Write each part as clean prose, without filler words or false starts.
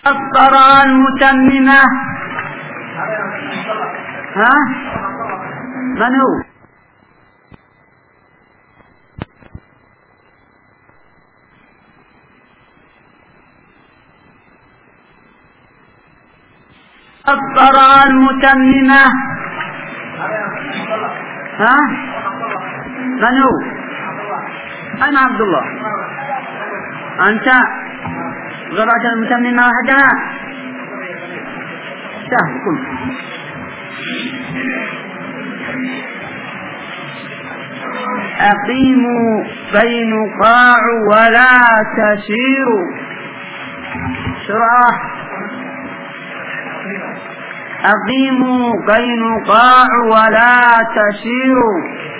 الصلاة المتممة. ها؟ من هو؟ الصلاة المتممة. ها؟ من هو؟ أنا عبد الله. أنت قرأت المتممة وحدها؟ سهل قل. أقيموا فينقاع ولا تسيروا. سرعة. أقيموا فينقاع ولا تسيروا.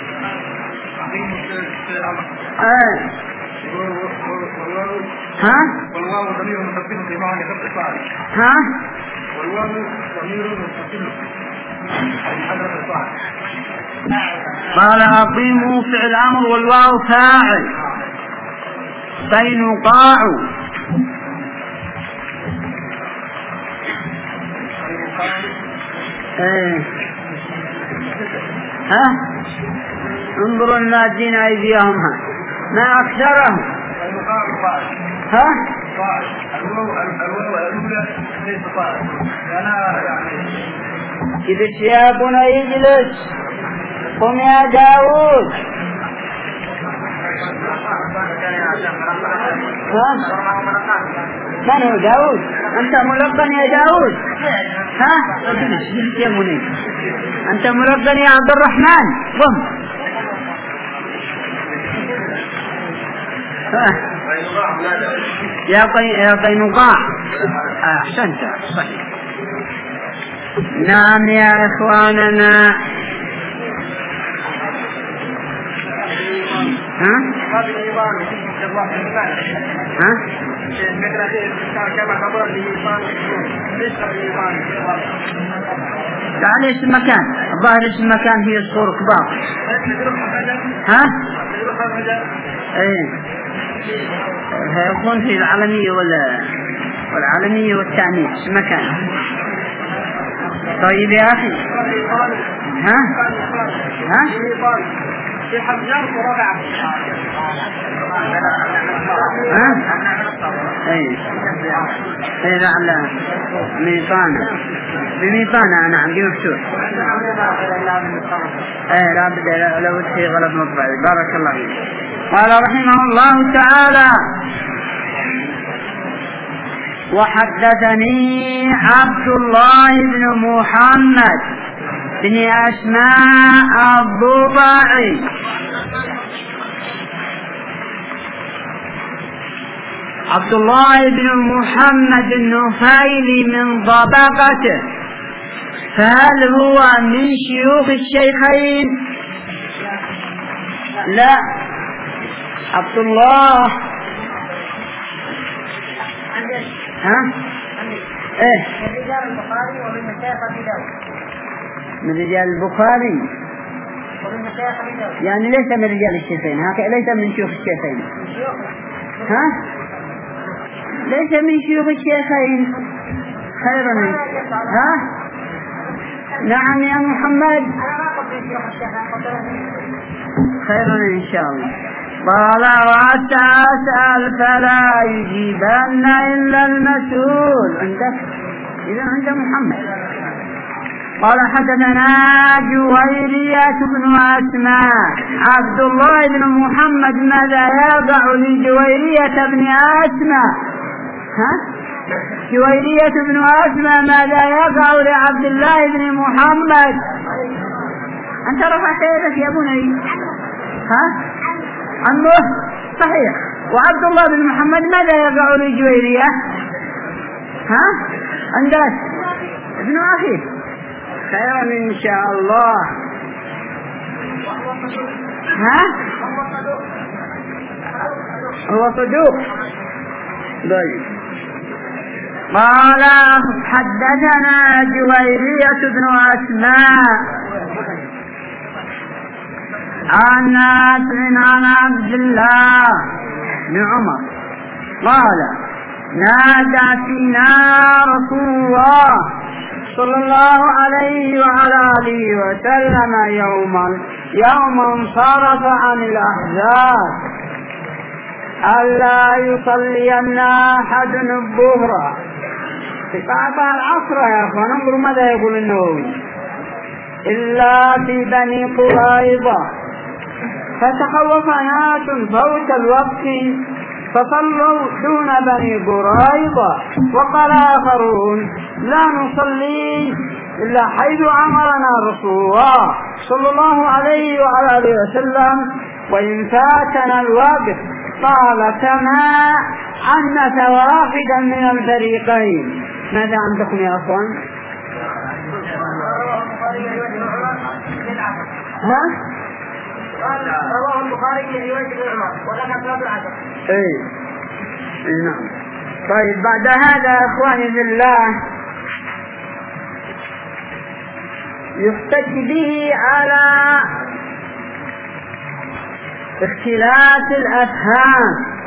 ها؟ والواو ضمير متصل بمعنى كف الفاعل. ها؟ والواو ضمير متصل بحذف الفاعل. قال أقيموا فعل أمر والواو فاعل. فينقاع. ها؟ انظروا النادين أيديهم ما أكثرهم. ها؟ اجلس يا بني اجلس. قم يا داود. من هو داود؟ أنت ملقن يا داود؟ ها؟ اجلس يا بني. أنت ملقن يا عبد الرحمن. قم. يا قينقاع. أحسنت صحيح. نعم يا إخواننا. ها؟ ها؟ تعال اسم مكان. الظاهر اسم مكان هي الصور كبار. ها؟ ايه هيكون في العالمية والعالمية والتعنيف مكان. طيب يا أخي. ها؟ ها؟ في حجار ورابعة. ها؟ ايه ايه لعل ميطانة. بميطانة أنا عندي مفتوح. ايه لا بدأ لو في غلط مطبعي. بارك الله فيك. قال رحمه الله تعالى: وحدثني عبد الله بن محمد بن أسماء الضباعي عبد الله بن محمد النفيلي من طبقته. فهل هو من شيوخ الشيخين؟ لا. عبد الله ها؟ ايه من رجال البخاري ومن مشايخ أبي داود. من رجال البخاري ومن مشايخ أبي داود. يعني ليس من رجال الشيخين. هكذا ليس من شيوخ الشيخين. ها؟ ليس من شيوخ الشيخين. خيرا. ها؟ نعم يا محمد. خيرا إن شاء الله. قال: وتسأل فلا يجيبن إلا المسؤول. عندك إذا عند محمد. قال: حدثنا جويرية بن أسماء. عبد الله بن محمد ماذا يقع لجويرية بن أسماء؟ ها؟ جويرية بن أسماء ماذا يقع لعبد الله بن محمد؟ أنت رفعت يدك يا بني. ها؟ عمه صحيح. وعبد الله بن محمد ماذا يقع لجويرية؟ ها؟ عندك ابن أخي. خيرا إن شاء الله. ها؟ هو صدوق. طيب. قال: حدثنا جويرية بن أسماء عن نافع عن عبد الله بن عمر قال: نادى فينا رسول الله صلى الله عليه وعلى آله وسلم يوما صرف عن الأحزاب ألا يصلين أحد الظهر في بعض العصر يا أخوان. انظروا ماذا يقول النووي: إلا في بني قريظة فتخوف ناس فوت الوقت فصلوا دون بني قريظة، وقال آخرون: لا نصلي إلا حيث أمرنا رسول الله صلى الله عليه وعلى آله وسلم، وإن فاتنا الوقت قال كما عنت واحدا من الفريقين. ماذا عندكم يا أخوان؟ رواه البخاري في رواية ابن عمر ولكن في العشر. نعم. طيب بعد هذا اخواني بالله يحتج به على اختلاف الافهام،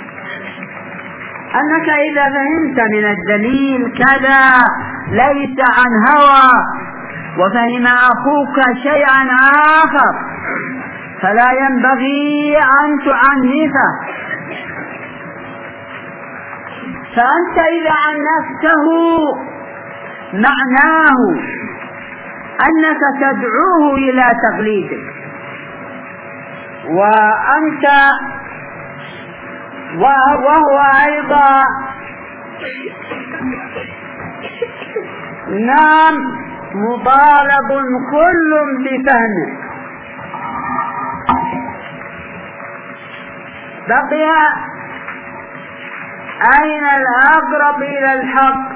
انك اذا فهمت من الدليل كذا ليس عن هوى وفهم اخوك شيئا اخر فلا ينبغي أن تعنفه. فأنت إذا عنفته معناه أنك تدعوه إلى تقليدك، وهو أيضا مطالب كل بفهمه. بقي أين الأقرب إلى الحق؟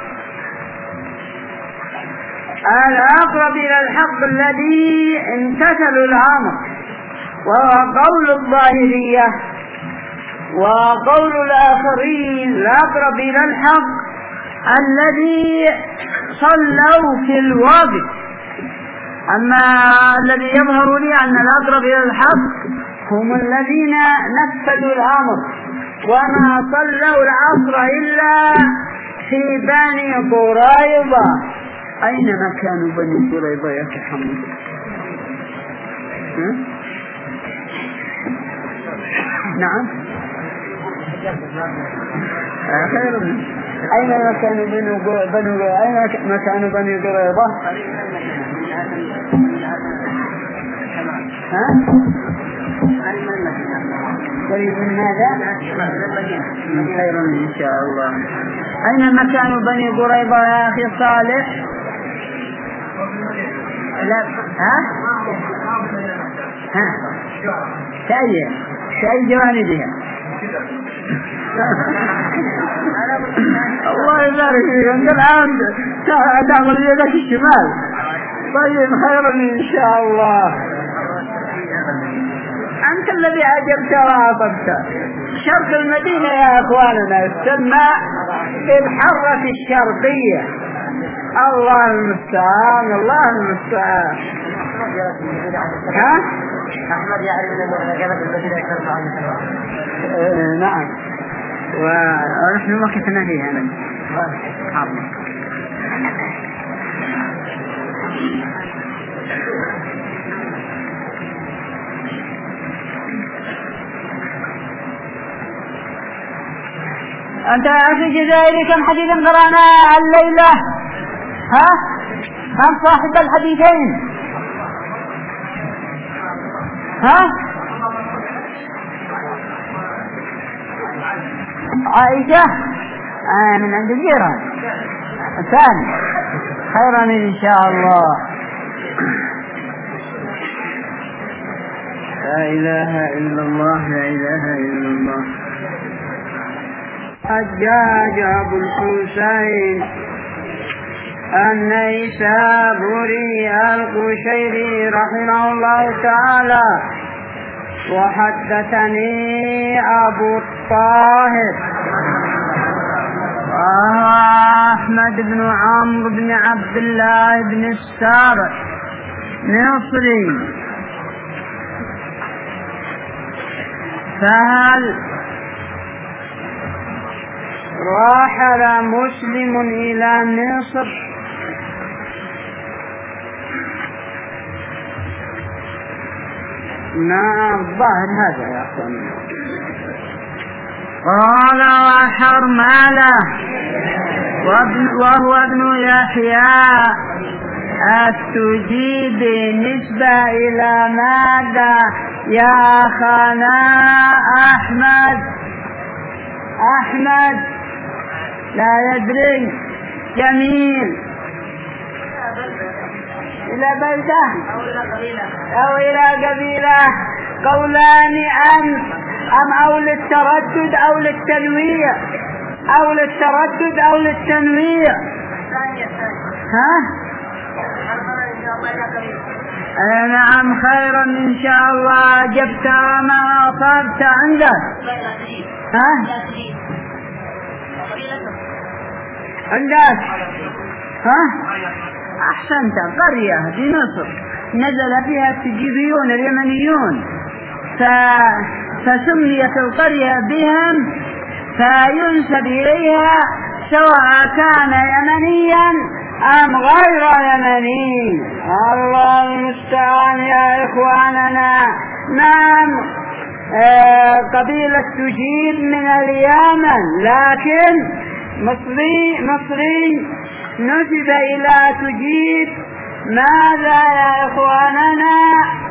الأقرب إلى الحق الذي امتثلوا الأمر، وهو قول الظاهرية وقول الآخرين. الأقرب إلى الحق الذي صلوا في الوقت. أما الذي يظهر لي أن الأقرب إلى الحق هم الذين نفذوا الأمر وما صلوا العصر إلا في بني قريظة. أين مكان بني قريظة يا محمد؟ نعم أين مكان بني قريظة؟ قريب من ماذا؟ خير إن شاء الله. أين مكان بني قريظة يا أخي صالح؟ لا شيء جوانبها. الله يبارك فيك. أنت الآن تعمل يدك الشمال. طيب خير إن شاء الله. أنت الذي أجبت وأعطبت. شرق المدينة يا أخواننا يسمى الحرة الشرقية. الله المستعان الله المستعان. أحمد يعرف أن جابت المدينة أكثر عن نعم، ونحن ما كنا فيها أنا. أنت في الجزائر كم حديثا قرأنا الليلة؟ من صاحب الحديثين؟ عائشة من عند الجيران. ثاني خيرا إن شاء الله. لا إله إلا الله لا إله إلا الله. حجاج أبو الحسين النيسابوري القشيري رحمه الله تعالى. وحدثني أبو الطاهر أحمد بن عمرو بن عبد الله بن السابع مصري. رحل مسلم إلى مصر نعم ظاهر هذا يا أخوان. قال وحرملة وهو ابن يحيى التجيب نسبة إلى ماذا يا أخانا أحمد لا يدري جميل إلى بلدة أو إلى قبيلة قولان أم أو للتردد أو للتنويع أو للتنويع ها نعم خيرا إن شاء الله جبت ما أصابت عندك ها عندك ها أحسنت قرية في مصر نزل فيها التجيبيون اليمنيون فسميت القرية بهم فينسب إليها سواء كان يمنيا أم غير يمني. الله المستعان يا إخواننا. نعم قبيلة تجيب من اليمن لكن مصري نسب إلى تجيب ماذا يا إخواننا؟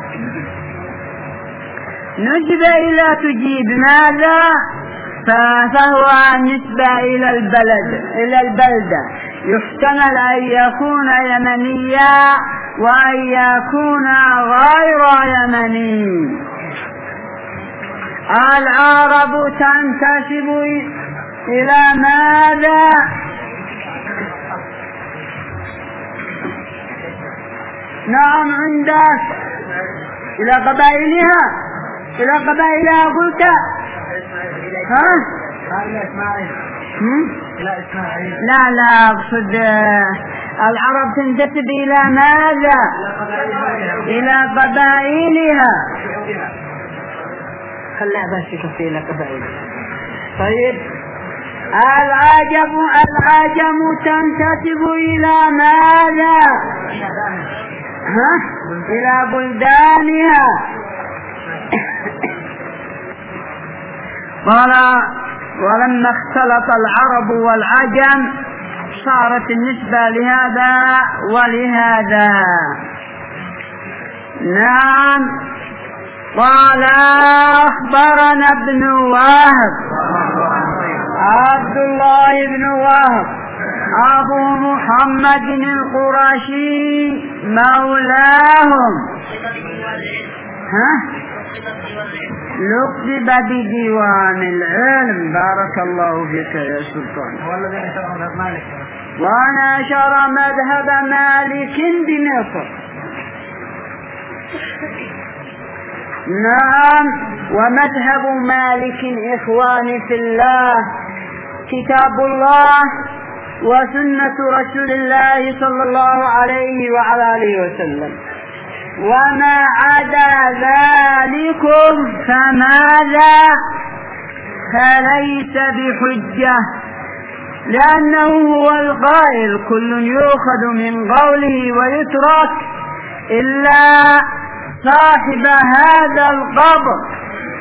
نسب إلى تجيب ماذا؟ فهو نسبة إلى البلدة يحتمل أن يكون يمنيا وأن يكون غير يمني. العرب تنتسب إلى ماذا؟ نعم عندك إلى قبائلها قلت ها؟ لا أقصد العرب تنتسب إلى ماذا؟ إلى قبائلها. خلنا بس يكفي إلى قبائلها. طيب العجم تنتسب إلى ماذا؟ ها؟ إلى بلدانها. قال ولما اختلط العرب والعجم صارت النسبة لهذا ولهذا. نعم. قال أخبرنا ابن وهب عبد الله بن وهب أبو محمد القرشي مولاهم لقب بديوان العلم. بارك الله فيك يا سلطان. ونشر مذهب مالك بمصر. نعم. ومذهب مالك إخواني في الله كتاب الله وسنة رسول الله صلى الله عليه وعلى آله وسلم، وما عدا ذلكم فماذا؟ فليس بحجة، لأنه هو القائل كل يؤخذ من قوله ويترك إلا صاحب هذا القبر،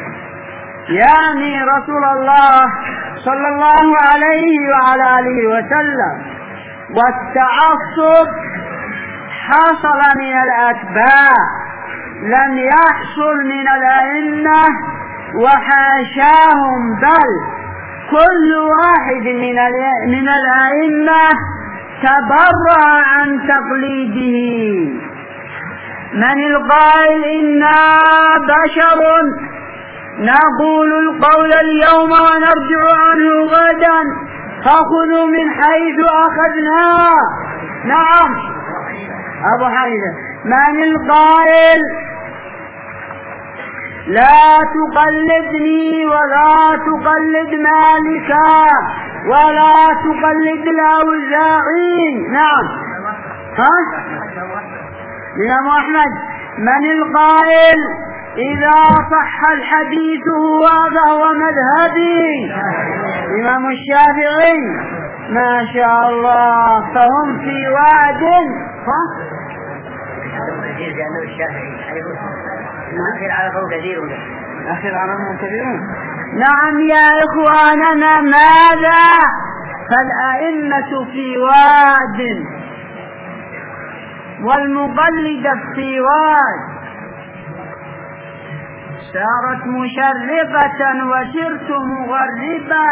يعني رسول الله صلى الله عليه وعلى آله وسلم. والتعصب حصل من الأتباع لم يحصل من الأئمة وحاشاهم، بل كل واحد من الأئمة تبرأ عن تقليده. من القائل إنا بشر نقول القول اليوم ونرجع عنه غدا فخذوا من حيث أخذنا. نعم أبو حميدة. من القائل لا تقلدني ولا تقلد مالكا ولا تقلد الأوزاعي؟ نعم الإمام أحمد. من القائل إذا صح الحديث هذا هو مذهبي الإمام الشافعي ما شاء الله فهم في واد نعم يا إخواننا ماذا فالأئمة في واد والمقلد في واد سارت مشرقة وسرت مغربا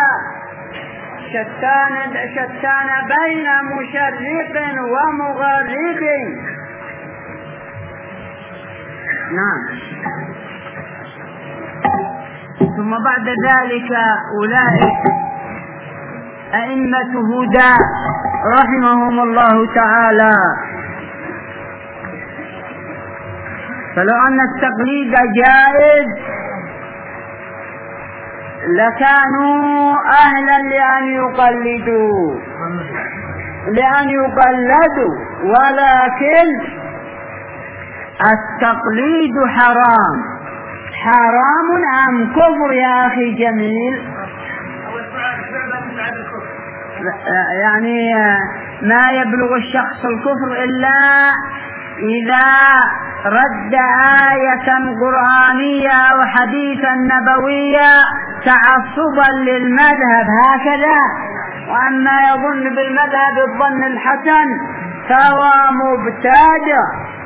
شتان بين مشرق ومغرب نعم ثم بعد ذلك أولئك أئمة هدى رحمهم الله تعالى فلو أن التقليد جائز لكانوا أهلا لأن يقلدوا ولكن التقليد حرام أم كفر يا أخي جميل يعني ما يبلغ الشخص الكفر إلا إذا رد آية قرآنية أو حديثا نبوية تعصبا للمذهب هكذا وأما يظن بالمذهب الظن الحسن فهو مبتدع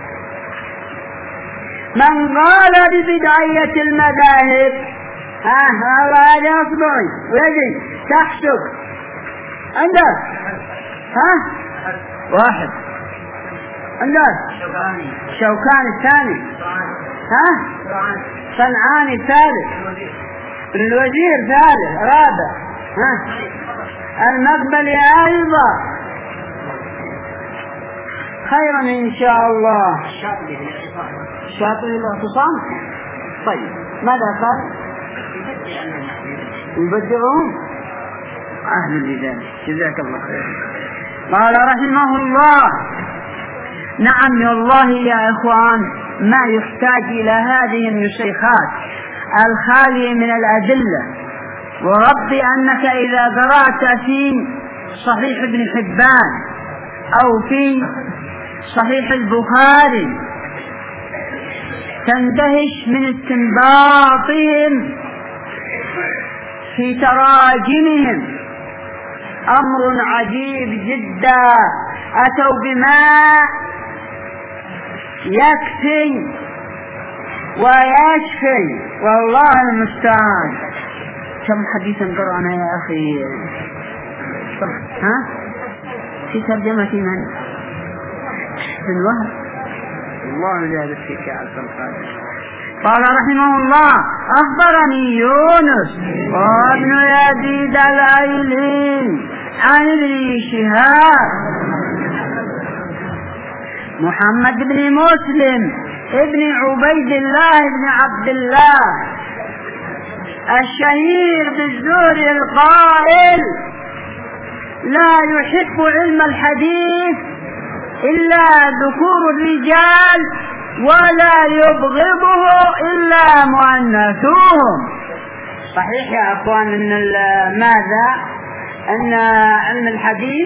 من قال ببدعية المذاهب هذا يصبعي ويجي تحسب عندك واحد عندك شوكاني الثاني صنعاني الثالث الوزير ثالث رابع المقبلي أيضا خيرا إن شاء الله شاطئ الاعتصام طيب ماذا قال يبدعون أهل لذلك جزاك الله خير قال رحمه الله نعم والله يا إخوان ما يحتاج إلى هذه النسيخات الخالية من الأدلة وربي أنك إذا قرأت في صحيح ابن حبان أو في صحيح البخاري تندهش من استنباطهم في تراجمهم أمر عجيب جدا أتوا بما يكفي ويشفي والله المستعان كم حديثا قرأنا يا أخي في ترجمة من في الوهر الله جاد فيك يا عبد القادر قال رحمه الله أخبرني يونس وابن يزيد الأيلي عن ابن شهاب محمد بن مسلم ابن عبيد الله بن عبد الله الشهير بالزهري القائل لا يحب علم الحديث إلا ذكور الرجال ولا يبغضه إلا مؤنثوهم. صحيح يا أخوان أن ماذا أن علم الحديث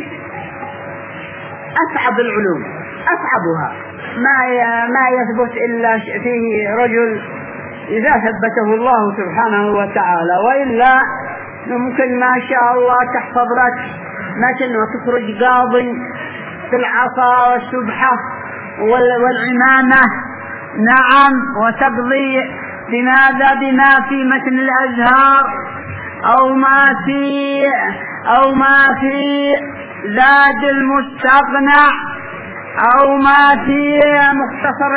أصعب العلوم أصعبها ما يثبت إلا فيه رجل إذا ثبته الله سبحانه وتعالى وإلا ممكن ما شاء الله تحفظ لك مثل وتخرج قاضي في العصا والسبحة والعمامة نعم وتقضي بما في متن الأزهار أو ما في زاد المستقنع أو ما في مختصر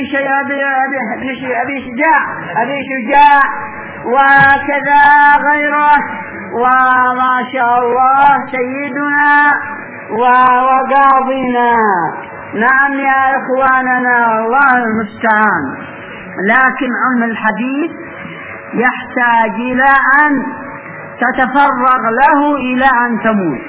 أبي شجاع وكذا غيره وما شاء الله سيدنا وقاضينا. نعم يا إخواننا الله المستعان. لكن علم الحديث يحتاج إلى أن تتفرغ له إلى أن تموت.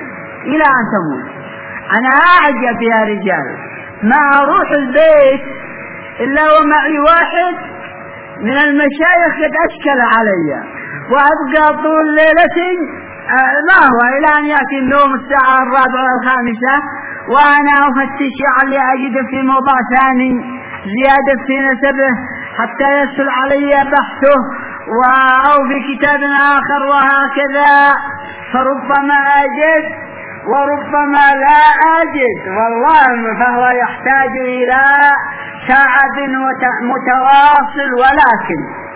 أنا أعجب يا رجال ما أروح البيت إلا ومعي واحد من المشايخ قد أشكل علي، وأبقى طول ليلتي ما هو إلى أن يأتي النوم الساعة 4 أو 5 وأنا أفتش علي أجد في موضوع ثاني زيادة في نسبه حتى يسهل علي بحثه أو في كتاب آخر، وهكذا. فربما أجد وربما لا أجد، والله فهو يحتاج إلى تعب متواصل، ولكن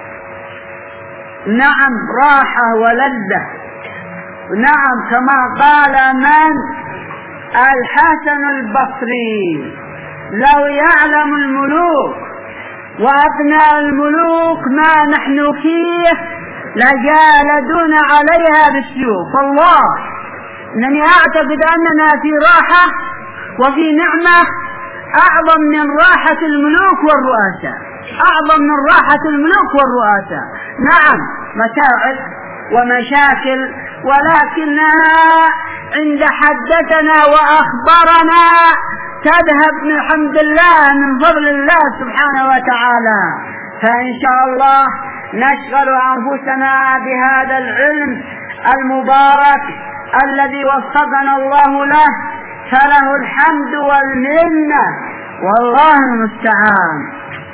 نعم راحة ولذة. نعم كما قال الحسن البصري: لو يعلم الملوك وأبناء الملوك ما نحن فيه لجالدون عليها بالسيوف. والله إنني أعتقد أننا في راحة وفي نعمة أعظم من راحة الملوك والرؤساء، أعظم من راحة الملوك والرؤساء. نعم متاعب ومشاكل، ولكنها عند حدثنا وأخبرنا تذهب من حمد الله من فضل الله سبحانه وتعالى. فإن شاء الله نشغل أنفسنا بهذا العلم المبارك الذي وفقنا الله له، فله الحمد والمنة، والله المستعان.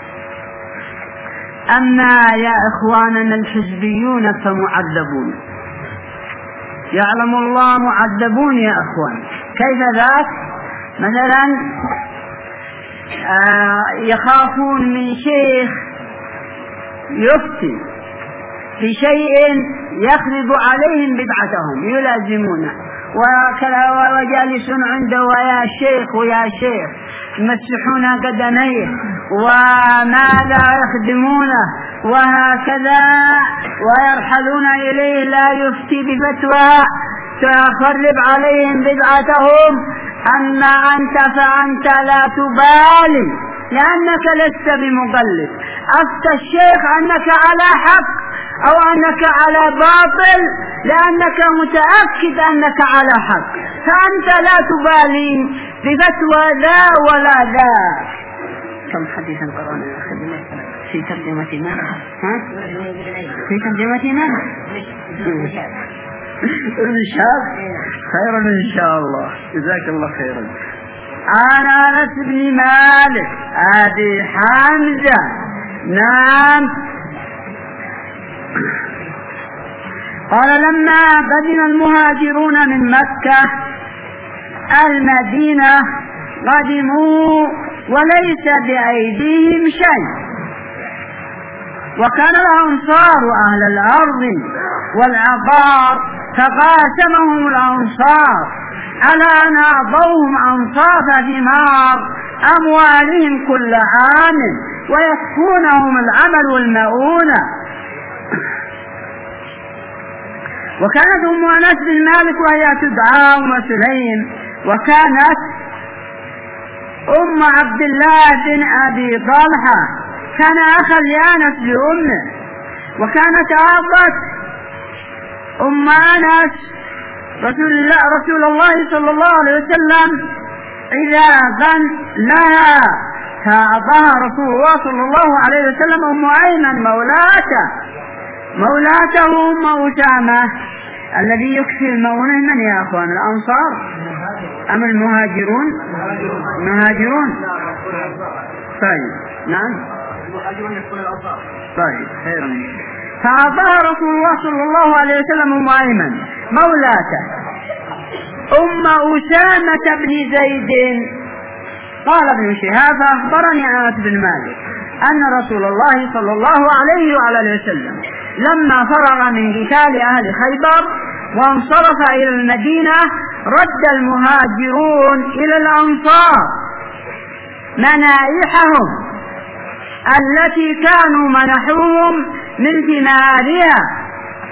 أما يا إخواننا الحزبيون فمعذبون، يعلم الله معذبون يا إخوان. كيف ذاك؟ مثلا يخافون من شيخ يفتي في شيء يخرب عليهم بدعتهم يلازمونه، وجالسون عنده ويا شيخ ويا شيخ يمسحون قدميه وماذا يخدمونه وهكذا، ويرحلون إليه لا يفتي بفتوى تخرب عليهم بدعتهم. أما أنت فأنت لا تبالي لأنك لست بمقلد، أفتى الشيخ أنك على حق أو أنك على باطل لأنك متأكد أنك على حق، فأنت لا تبالي بفتوى ذا ولا ذا. كم حديثا قرأنا في ترجمتنا في ترجمتنا الشاب خيرا إن شاء الله، جزاك الله خيرا. أنا أنس بن مالك أبي حمزة. نعم قال: لما قدم المهاجرون من مكة المدينة قدموا وليس بأيديهم شيء، وكان الأنصار أهل الأرض والعقار، فقاسمهم الأنصار على أن أعطوهم أنصاف ثمار أموالهم كل عام ويكفونهم العمل والمؤونة. وكانت أم أنس بن مالك وهي تدعى أم سليم، وكانت أم عبد الله بن أبي طلحة، كان أخا لأنس لأمه، وكانت أعطت أم أنس رسول الله صلى الله عليه وسلم إذا غن لها، فأعطاها رسول الله صلى الله عليه وسلم أم أيمن مولاته أم أسامة. الذي يكفي المؤونة من يا أخوان؟ الأنصار أم المهاجرون؟ المهاجرون. طيب نعم طيب خيرا. فأعطاها رسول الله صلى الله عليه وسلم أم أيمن مولاته أم أسامة بن زيد. قال ابن شهاب: أخبرني أنس بن مالك أن رسول الله صلى الله عليه وعلى وسلم لما فرغ من قتال أهل خيبر وانصرف إلى المدينة رد المهاجرون إلى الأنصار منائحهم التي كانوا منحوهم من ثمارها،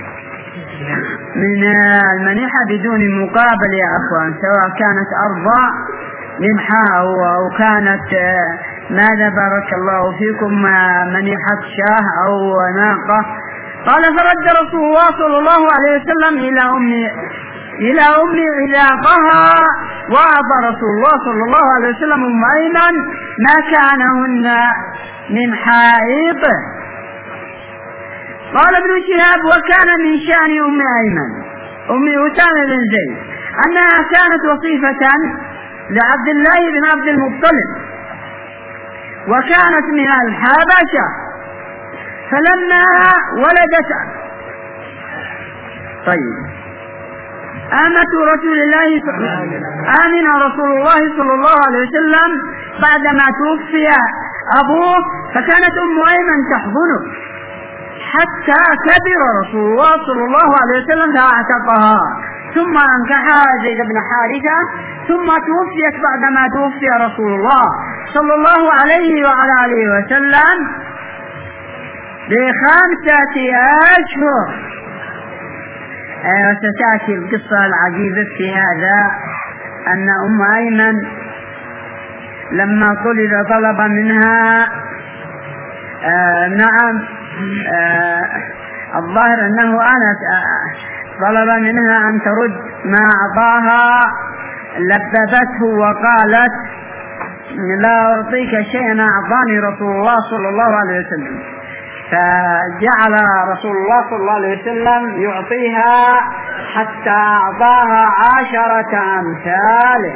من المنحة بدون مقابل يا أخوان، سواء كانت أرض منحة أو كانت ماذا بارك الله فيكم منحة شاه أو ناقة. قال: فرد رسول الله صلى الله عليه وسلم إلى أم علاقها، وأعطى رسول الله صلى الله عليه وسلم أم أيمن ما كانهن من حائط. قال ابن شهاب: وكان من شأن أم أيمن أم أسامة بن زيد أنها كانت وصيفة لعبد الله بن عبد المطلب، وكانت من الحبشة، فلما ولدت آمن رسول الله صلى الله عليه وسلم بعدما توفي أبوه، فكانت أم أيمن تحضنه حتى كبر رسول الله صلى الله عليه وسلم فاعتقها، ثم أنكحها زيد بن حارثة، ثم توفيت بعدما توفي رسول الله صلى الله عليه وعلى آله وسلم ب5 أشهر. وستأتي القصة العجيبة في هذا أن أم أيمن لما طلب منها الظاهر أنه طلب منها أن ترد ما أعطاها، لببته وقالت: لا أعطيك شيئا أعطاني رسول الله صلى الله عليه وسلم. فجعل رسول الله صلى الله عليه وسلم يعطيها حتى أعطاها 10 أمثاله.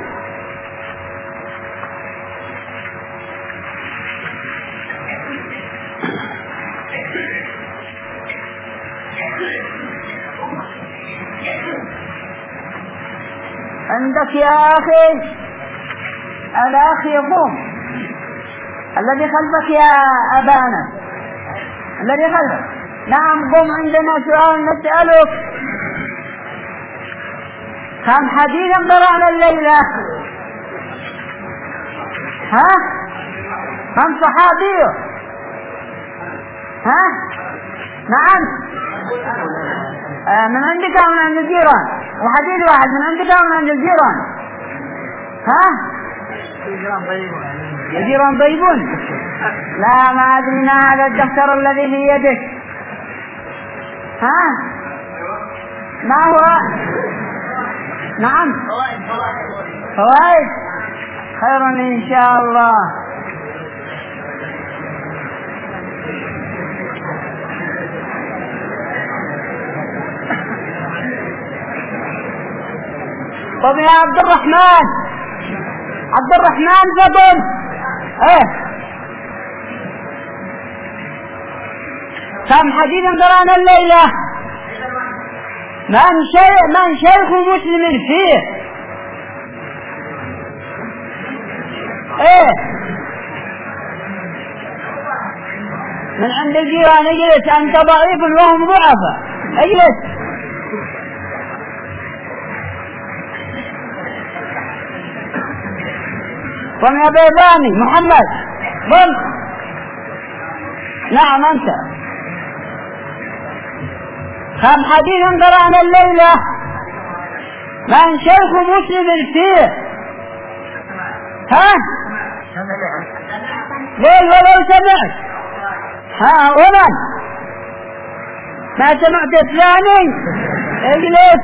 عندك يا أخي الأخ يقوم، الذي خلفك يا أبانا، الذي خلفك. نعم قم، عندنا سؤال نسألك: كم حديثا قرأنا الليلة؟ كم صحابي؟ نعم، من عندك أو من عند الجيران؟ وحديث واحد من عندك أو من عند الجيران؟ الجيران طيبون؟ لا، ما أدري ما هذا الدفتر الذي في يدك. ما هو؟ نعم، فوائد. خير إن شاء الله. طب يا عبد الرحمن فضل، كم حديثا قرأنا الليلة؟ من شيخ مسلم فيه؟ من عند الجيران. اجلس، أنت ضعيف وهم ضعفاء، اجلس. قم يا بيضاني محمد، قم. نعم أنت. كم حديثا قرأنا الليلة؟ من شيخ مسلم فيه؟ ليل ولو سمعت. ومن ما سمعت الثاني؟ اجلس.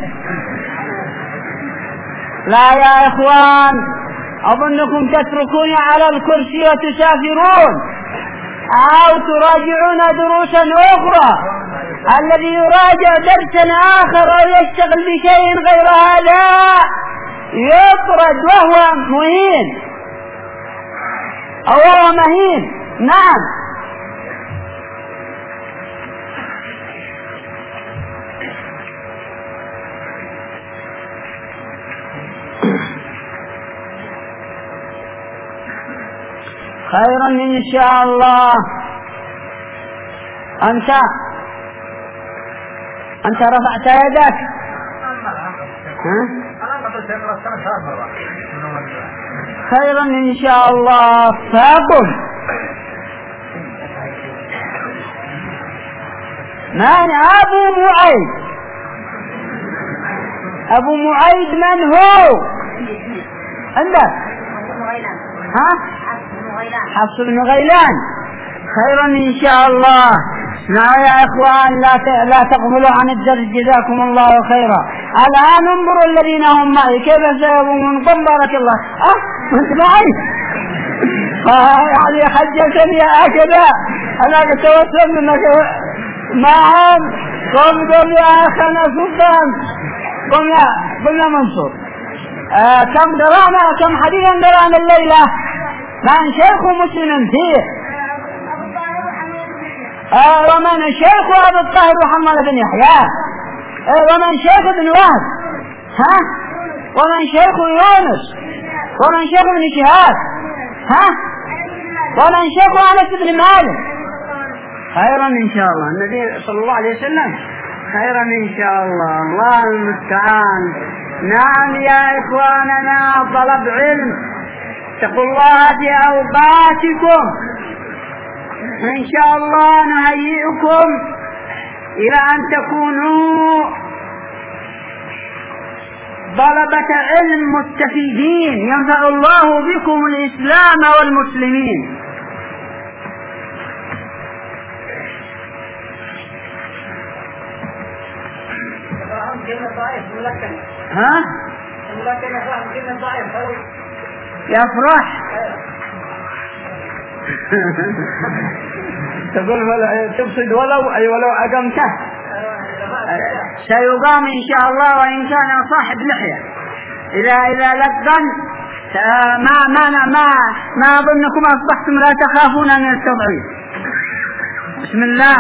لا يا إخوان، أظنكم تتركوني على الكرسي وتسافرون أو تراجعون دروسا أخرى. الذي يراجع درسا آخر أو يشتغل بشيء غير هذا يطرد وهو مهين أو هو مهين. نعم، خيرا إن شاء الله. أنت رفعت يدك. خيرا إن شاء الله. فاقم. من أبو معيد من هو؟ عندك؟ حفص بن غيلان. خيرا إن شاء الله. اسمعوا يا إخوان، لا تغفلوا عن الدرس، جزاكم الله خيرا. الآن انظروا الذين هم معي كيف سيبون. بارك الله. أنت معي؟ يعني خجلتني هكذا. أنا أتوسل منك نعم. قل يا أخنا سلطان. قلنا منصور. كم حديثا قرانا الليلة من شيخ مسلم فيه ومن شيخ أبو الطاهر محمد بن يحيى ومن شيخ ابن وهب ومن شيخ يونس ومن شيخ ابن شهاب ومن شيخ أنس بن مالك. خيرا إن شاء الله. النبي صلى الله عليه وسلم خيرا إن شاء الله. الله المستعان. نعم يا إخواننا طلب علم، اتقوا الله في أوقاتكم. إن شاء الله نهيئكم إلى أن تكونوا طلبة علم مستفيدين ينفع الله بكم الإسلام والمسلمين. يفرح. تقول تقصد ولو أقمته سيقام إن شاء الله، وإن كان صاحب لحية. إذا لقن ما أظنكم أصبحتم لا تخافون من التضعيف. بسم الله.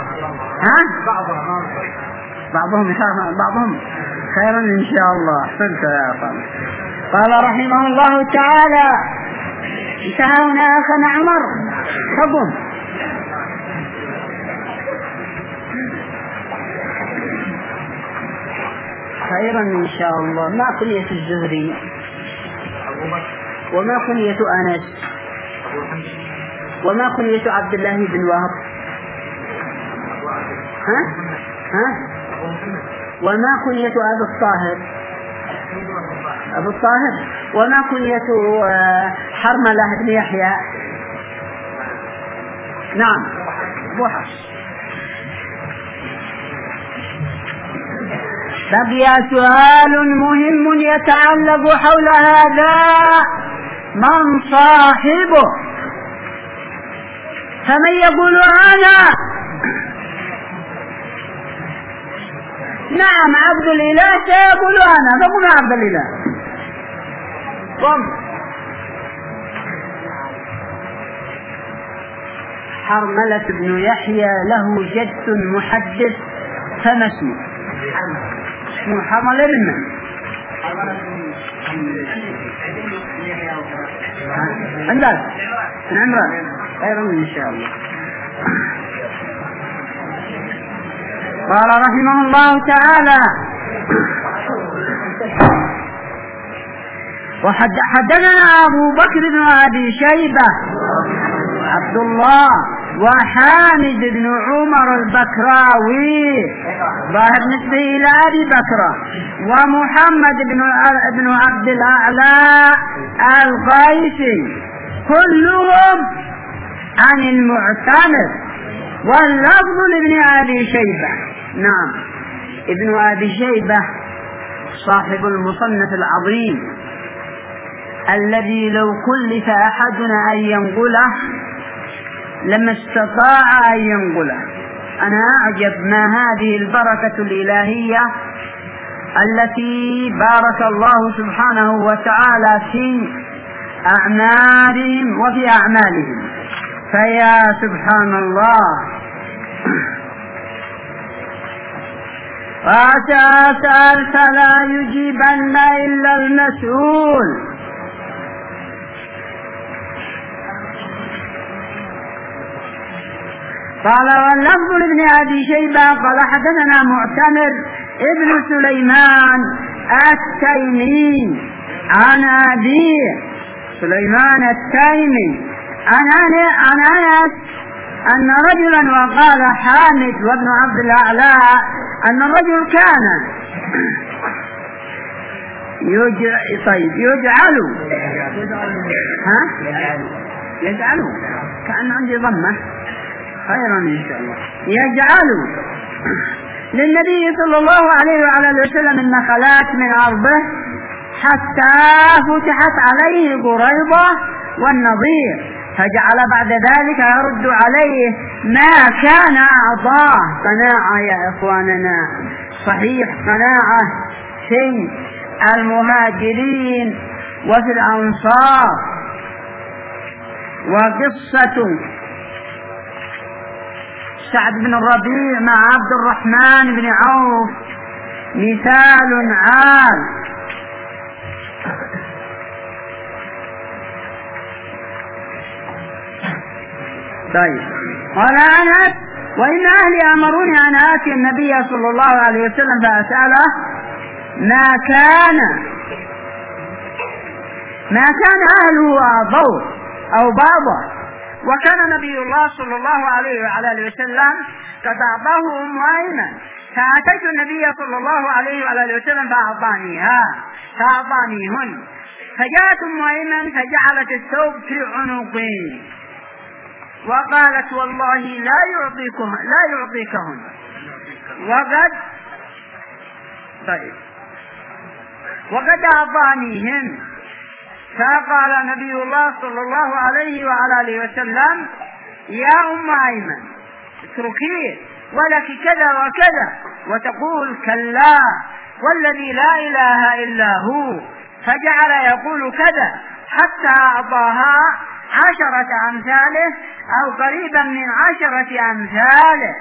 بعضهم خيرا إن شاء الله. أحسنت يا أخوان. قال رحمه الله تعالى: انتهى هنا أخنا عمر حكم. خيرا إن شاء الله. ما كنية الزهري وما كنية أنس وما كنية عبد الله بن وهب وما كنية أبو الطاهر وما كنية حرملة بن يحيى. نعم. بقي سؤال مهم يتعلق حول هذا: من صاحبه؟ فمن يقول أنا؟ نعم عبد الإله سيقول أنا، فقل عبد الإله. حرملة بن يحيى له جد محدث، فما اسمه؟ حرملة بن عمران. خيرا إن شاء الله. قال رحمه الله تعالى: وحدثنا أبو بكر بن أبي شيبة عبد الله وحامد بن عمر البكراوي ظاهر نسبه إلى أبي بكر، ومحمد بن عبد الأعلى القيسي، كلهم عن المعتمر، واللفظ لابن أبي شيبة. نعم، ابن أبي شيبة صاحب المصنف العظيم الذي لو كلف أحدنا أن ينقله لما استطاع أن ينقله. أنا أعجب ما هذه البركة الإلهية التي بارك الله سبحانه وتعالى في أعمالهم وفي أعمالهم، فيا سبحان الله. وأسأل فلا يجيبن إلا المسؤول. قال: واللفظ لابن أبي شيبة قال حدثنا معتمر ابن سليمان التيمي عن أبيه سليمان التيمي عن أنس أن رجلا، وقال حامد وابن عبد الأعلى أن الرجل كان يجعل كأن عندي ضمة. خيرا إن شاء الله. يجعل للنبي صلى الله عليه وعلى وسلم النخلات من أرضه حتى فتحت عليه قريضة والنظير، فجعل بعد ذلك يرد عليه ما كان أعطاه. قناعة يا إخواننا، صحيح قناعة في المهاجرين وفي الأنصار. وقصة سعد بن الربيع مع عبد الرحمن بن عوف مثال عال. طيب، قال أنس: وإن أهلي أمروني أن آتي النبي صلى الله عليه وسلم فأسأله ما كان أهله أعطوه أو بعضه. وكان نبي الله صلى الله عليه وعلى آله وسلم قد أعطاه أم أيمن، فأتيت النبي صلى الله عليه وعلى آله وسلم فأعطانيهن. فجاءت أم أيمن فجعلت الثوب في عنقي وقالت: والله لا يعطيكهن. وقد أعطانيهن. فقال نبي الله صلى الله عليه وعلى آله وسلم: يا أم أيمن اتركيه، ولك كذا وكذا. وتقول: كلا والذي لا إله إلا هو. فجعل يقول كذا حتى أعطاها 10 أمثاله أو قريبا من 10 أمثاله.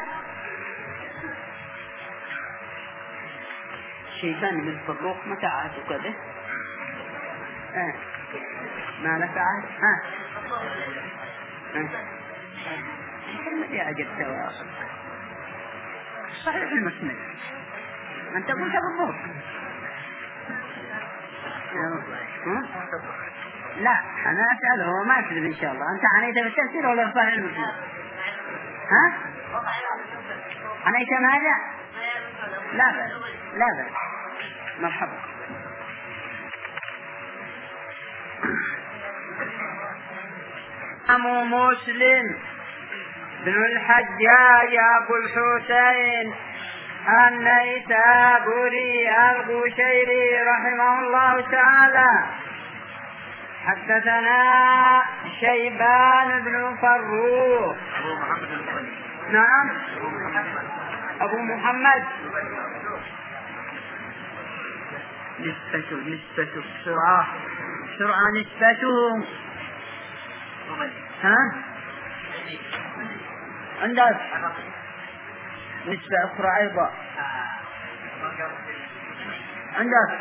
شيطان من الفروق متى عادوا كذا؟ ما لك عاد؟ يا عجب تواصل صحيح المسند. أنت قلت بالضبط. لا أنا أسأله ما أكذب إن شاء الله. أنت عنيت بالتفسير ولا صحيح المسند؟ عنيت ماذا؟ لا بأس مرحبا. أم مسلم بن الحجاج أبو الحسين النيسابوري القشيري رحمه الله تعالى حدثنا شيبان بن فروخ. نعم أبو محمد. نسبته بسرعة نسبته. عندك نسبة أخرى أيضا عندك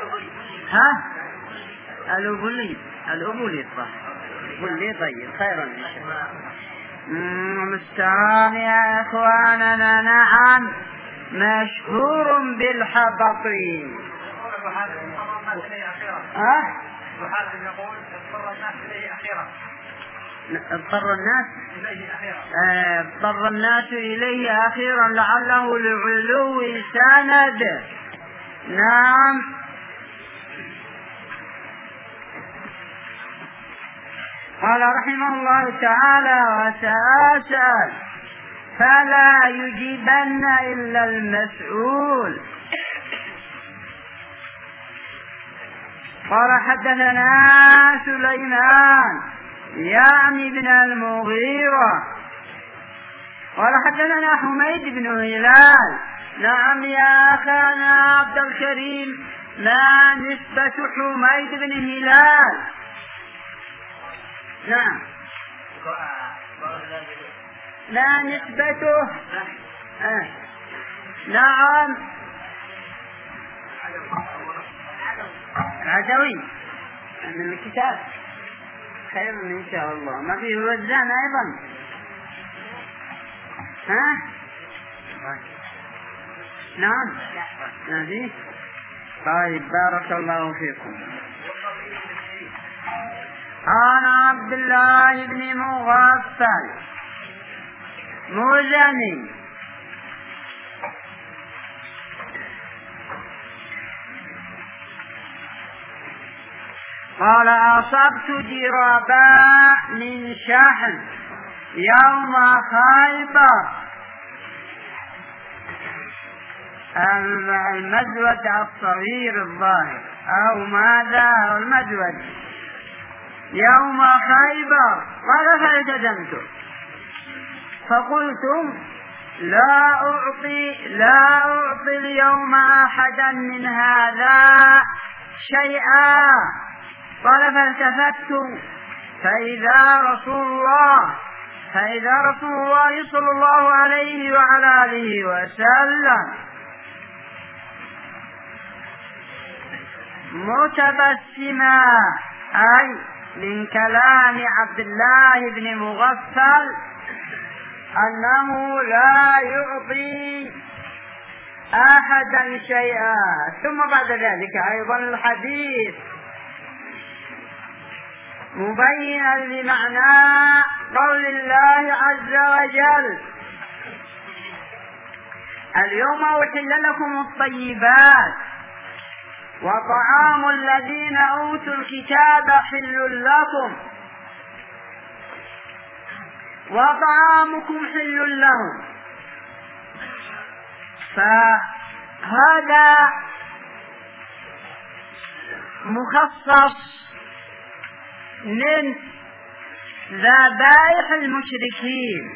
الأبولي طيب خيرا إن شاء الله. مستعان يا إخواننا. نعم مشهور بالحبطي. اضطر الناس إليه أخيرا لعله لعلو سند. نعم. قال رحمه الله تعالى: وسأسأل فلا يجيبن إلا المسؤول. قال حدثنا سليمان يعني بن المغيرة قال حدثنا حميد بن هلال. نعم يا أخانا عبد الكريم، ما نسبة حميد بن هلال؟ نعم لا نسبته. نعم عدوي من الكتاب خير إن شاء الله. ما فيه وزان أيضا. نعم ما فيه. طيب بارك الله فيكم. عن عبد الله بن مغفل مزني قال: أصبت جراباء من شحن يوم خيبر. المزود الصغير الظاهر أو ماذا المزود. يوم خيبر قال فالتزمته فقلتم لا أعطي اليوم أحدا من هذا شيئا. قال فالتفت فإذا رسول الله صلى الله عليه وعلى آله وسلم متبسما، أي من كلام عبد الله بن مغفل أنه لا يعطي أحدا شيئا. ثم بعد ذلك أيضا الحديث مبينا لمعنى قول الله عز وجل اليوم أحل لكم الطيبات وطعام الذين أوتوا الكتاب حل لكم وطعامكم حل لهم. فهذا مخصص من ذبائح المشركين.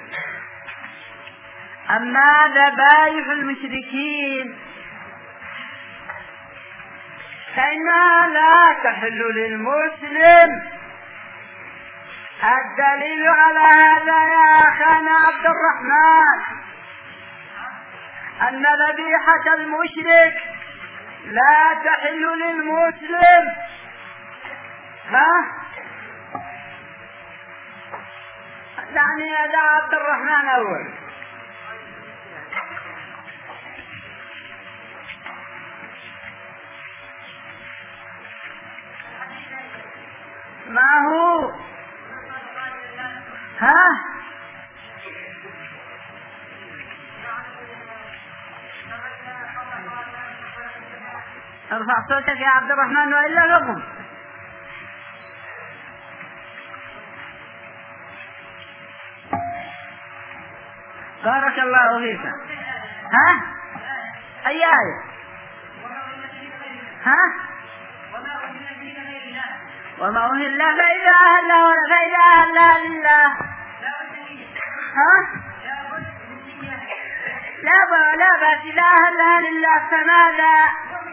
أما ذبائح المشركين فإنها لا تحل للمسلم. الدليل على هذا يا أخانا عبد الرحمن أن ذبيحة المشرك لا تحل للمسلم. يعني هذا عبد الرحمن أول. ما هو ارفع صوتك يا عبد الرحمن وإلا لكم. بارك الله فيك. أي آية؟ وما أهل فإذا أهل لله. لا بأس إذا أهل لله فماذا؟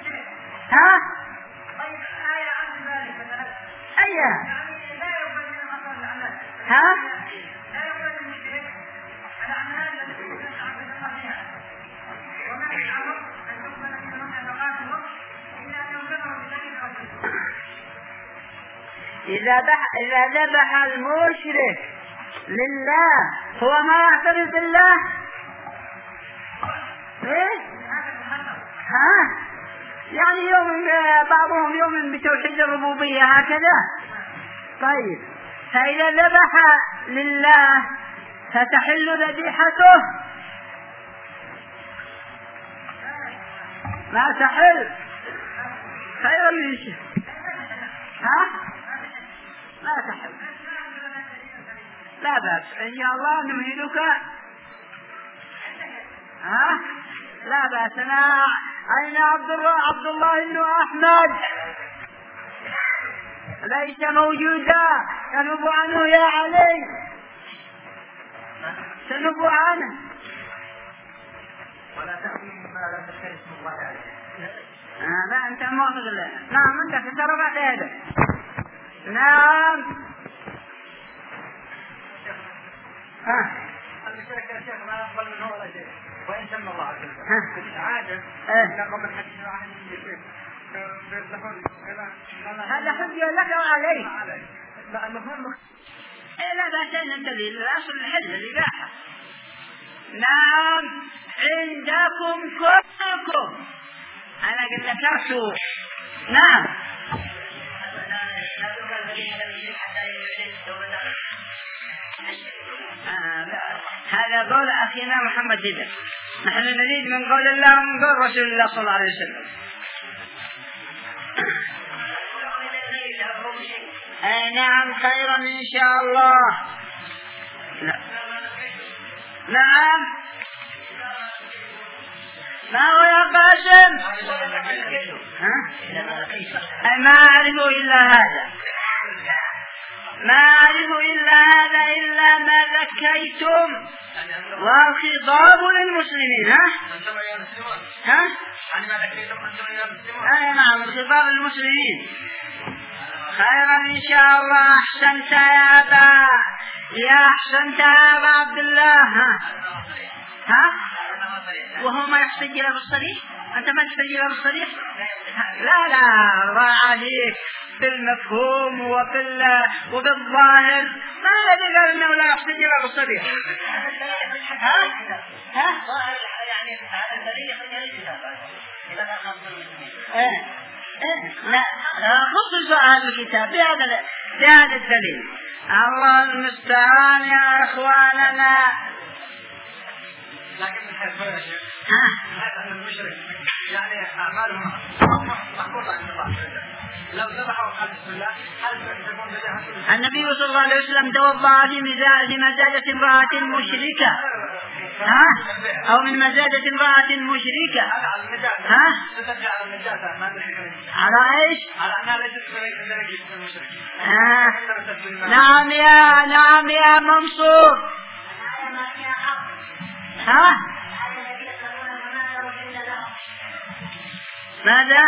أيه إذا ذبح المشرك لله هو ما يعترف بالله. يعني بعضهم يؤمن بتوحيد الربوبية هكذا. طيب فإذا ذبح لله فتحل ذبيحته؟ ما تحل خير من شيء. لا تحل. لا بأس إن شاء الله نمهلك. لا بأس. أين عبد الله بن أحمد؟ ليس موجودا. سنب عنه يا علي، سنب عنه. ولا تأتي مما لا تذكر اسم الله عليه. لا أنت موافق له. نعم أنت تتربع هذا. نعم. المشرك يا شيخ ما يقبل منه ولا شيء وإن سمى الله عز وجل. عادة لقب الحديث عن الشيخ. هذا حجة لك وعليك. لا المفهوم لا بأس أن ننتبه للأصل الحل الإباحة. نعم عندكم كلكم. أنا قد ذكرت. نعم هذا قول أخينا محمد جدا. نحن نريد من قول الله ومن قول رسول الله صلى الله عليه وسلم. نعم خيرا إن شاء الله. نعم ما هو يا قاسم؟ ما أعرفه إلا هذا. ما أعرف إلا هذا إلا ما ذكيتم والخطاب للمسلمين. ها؟ نعم الخطاب للمسلمين. خيرا إن شاء الله. أحسنت يا أبا، يا أحسنت يا أبا عبد الله. ها؟ وهو ما يحتاج إلى بالصريح؟ أنت ما تحتاج إلى بالصريح؟ لا الله عليك، بالمفهوم وبالظاهر. ما الذي قال إنه لا يحتاج إلى بالصريح؟ ها؟ يعني هذا الدليل إذا لا خاص لا خصوص هذا الكتاب بهذا الدليل. الله المستعان يا إخواننا. لكن هذا المشرك يعني أعمالهم محفوظة عند الله. لو ذبحوا قال بسم الله النبي صلى الله عليه وسلم توضأ في مزاجة امرأة مشركة أو من مزاجة امرأة مشركة. على إيش؟ على أنها ليست درجة المشرك. نعم يا منصور. ها؟ ماذا؟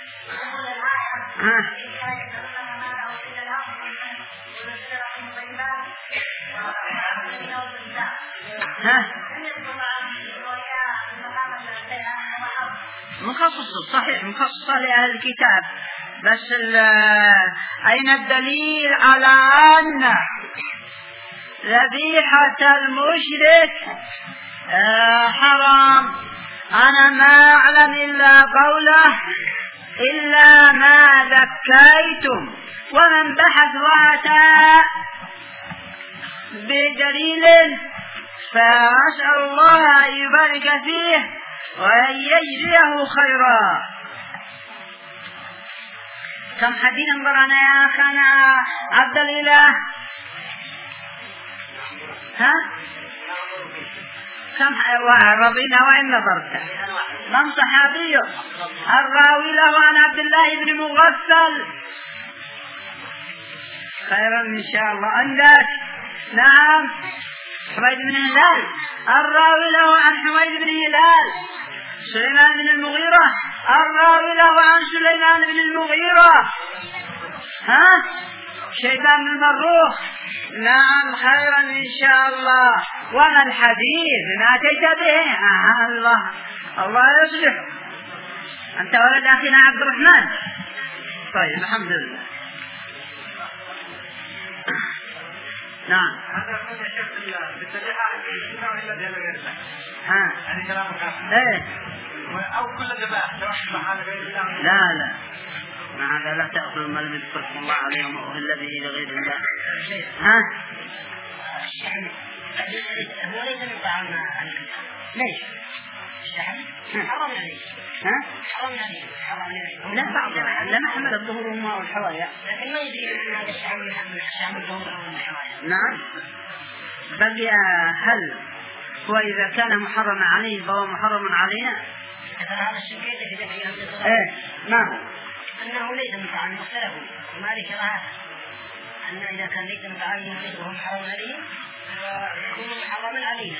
مخصص صحيح، مخصص لأهل الكتاب، بس أين الدليل على أن ذبيحة المشرك حرام؟ أنا ما أعلم إلا قوله إلا ما ذكيتم، ومن بحث وأتى بدليل فأسأل الله أن يبارك فيه وأن يجزيه خيرا. كم حديث انظرنا يا أخانا عبد الإله؟ ها؟ كم رضينا وإن نظرت؟ من صحابي الراوي له عن عبد الله بن مغفل؟ خيرا إن شاء الله. عندك؟ نعم حميد بن هلال الراوي له عن حميد بن هلال. سليمان بن المغيرة الراوي له عن سليمان بن المغيرة. ها؟ شيبان بن المروخ. نعم خيرا إن شاء الله. وما الحديث ما أتيت به؟ الله يصلح. أنت ولد أخينا عبد الرحمن. طيب الحمد لله. نعم. هذا كل شيء بالتبعة يعني كلامك. إيه. أو كل ذبائح سواء غير الله. لا ما هذا لا تأخذ ما لم يذكركم الله عليهم وأهل به لغير الله. ها؟ هو ليس من طعام ليش؟ حرام عليه. ها؟ حرام عليه. لا بعضها لا محمل الظهور والماء والحوايا. لكن ما يدري هذا الشعب الظهور والحوايا. نعم. بقي هل هو إذا كان محرما عليه فهو محرم علينا؟ هذا الشيء كيف يدري؟ إيه نعم. أنه ليس متعين مختلفه وما ذكر هذا أن إذا كان ليس متعين وهم حرام عليه يكون محرما عليه.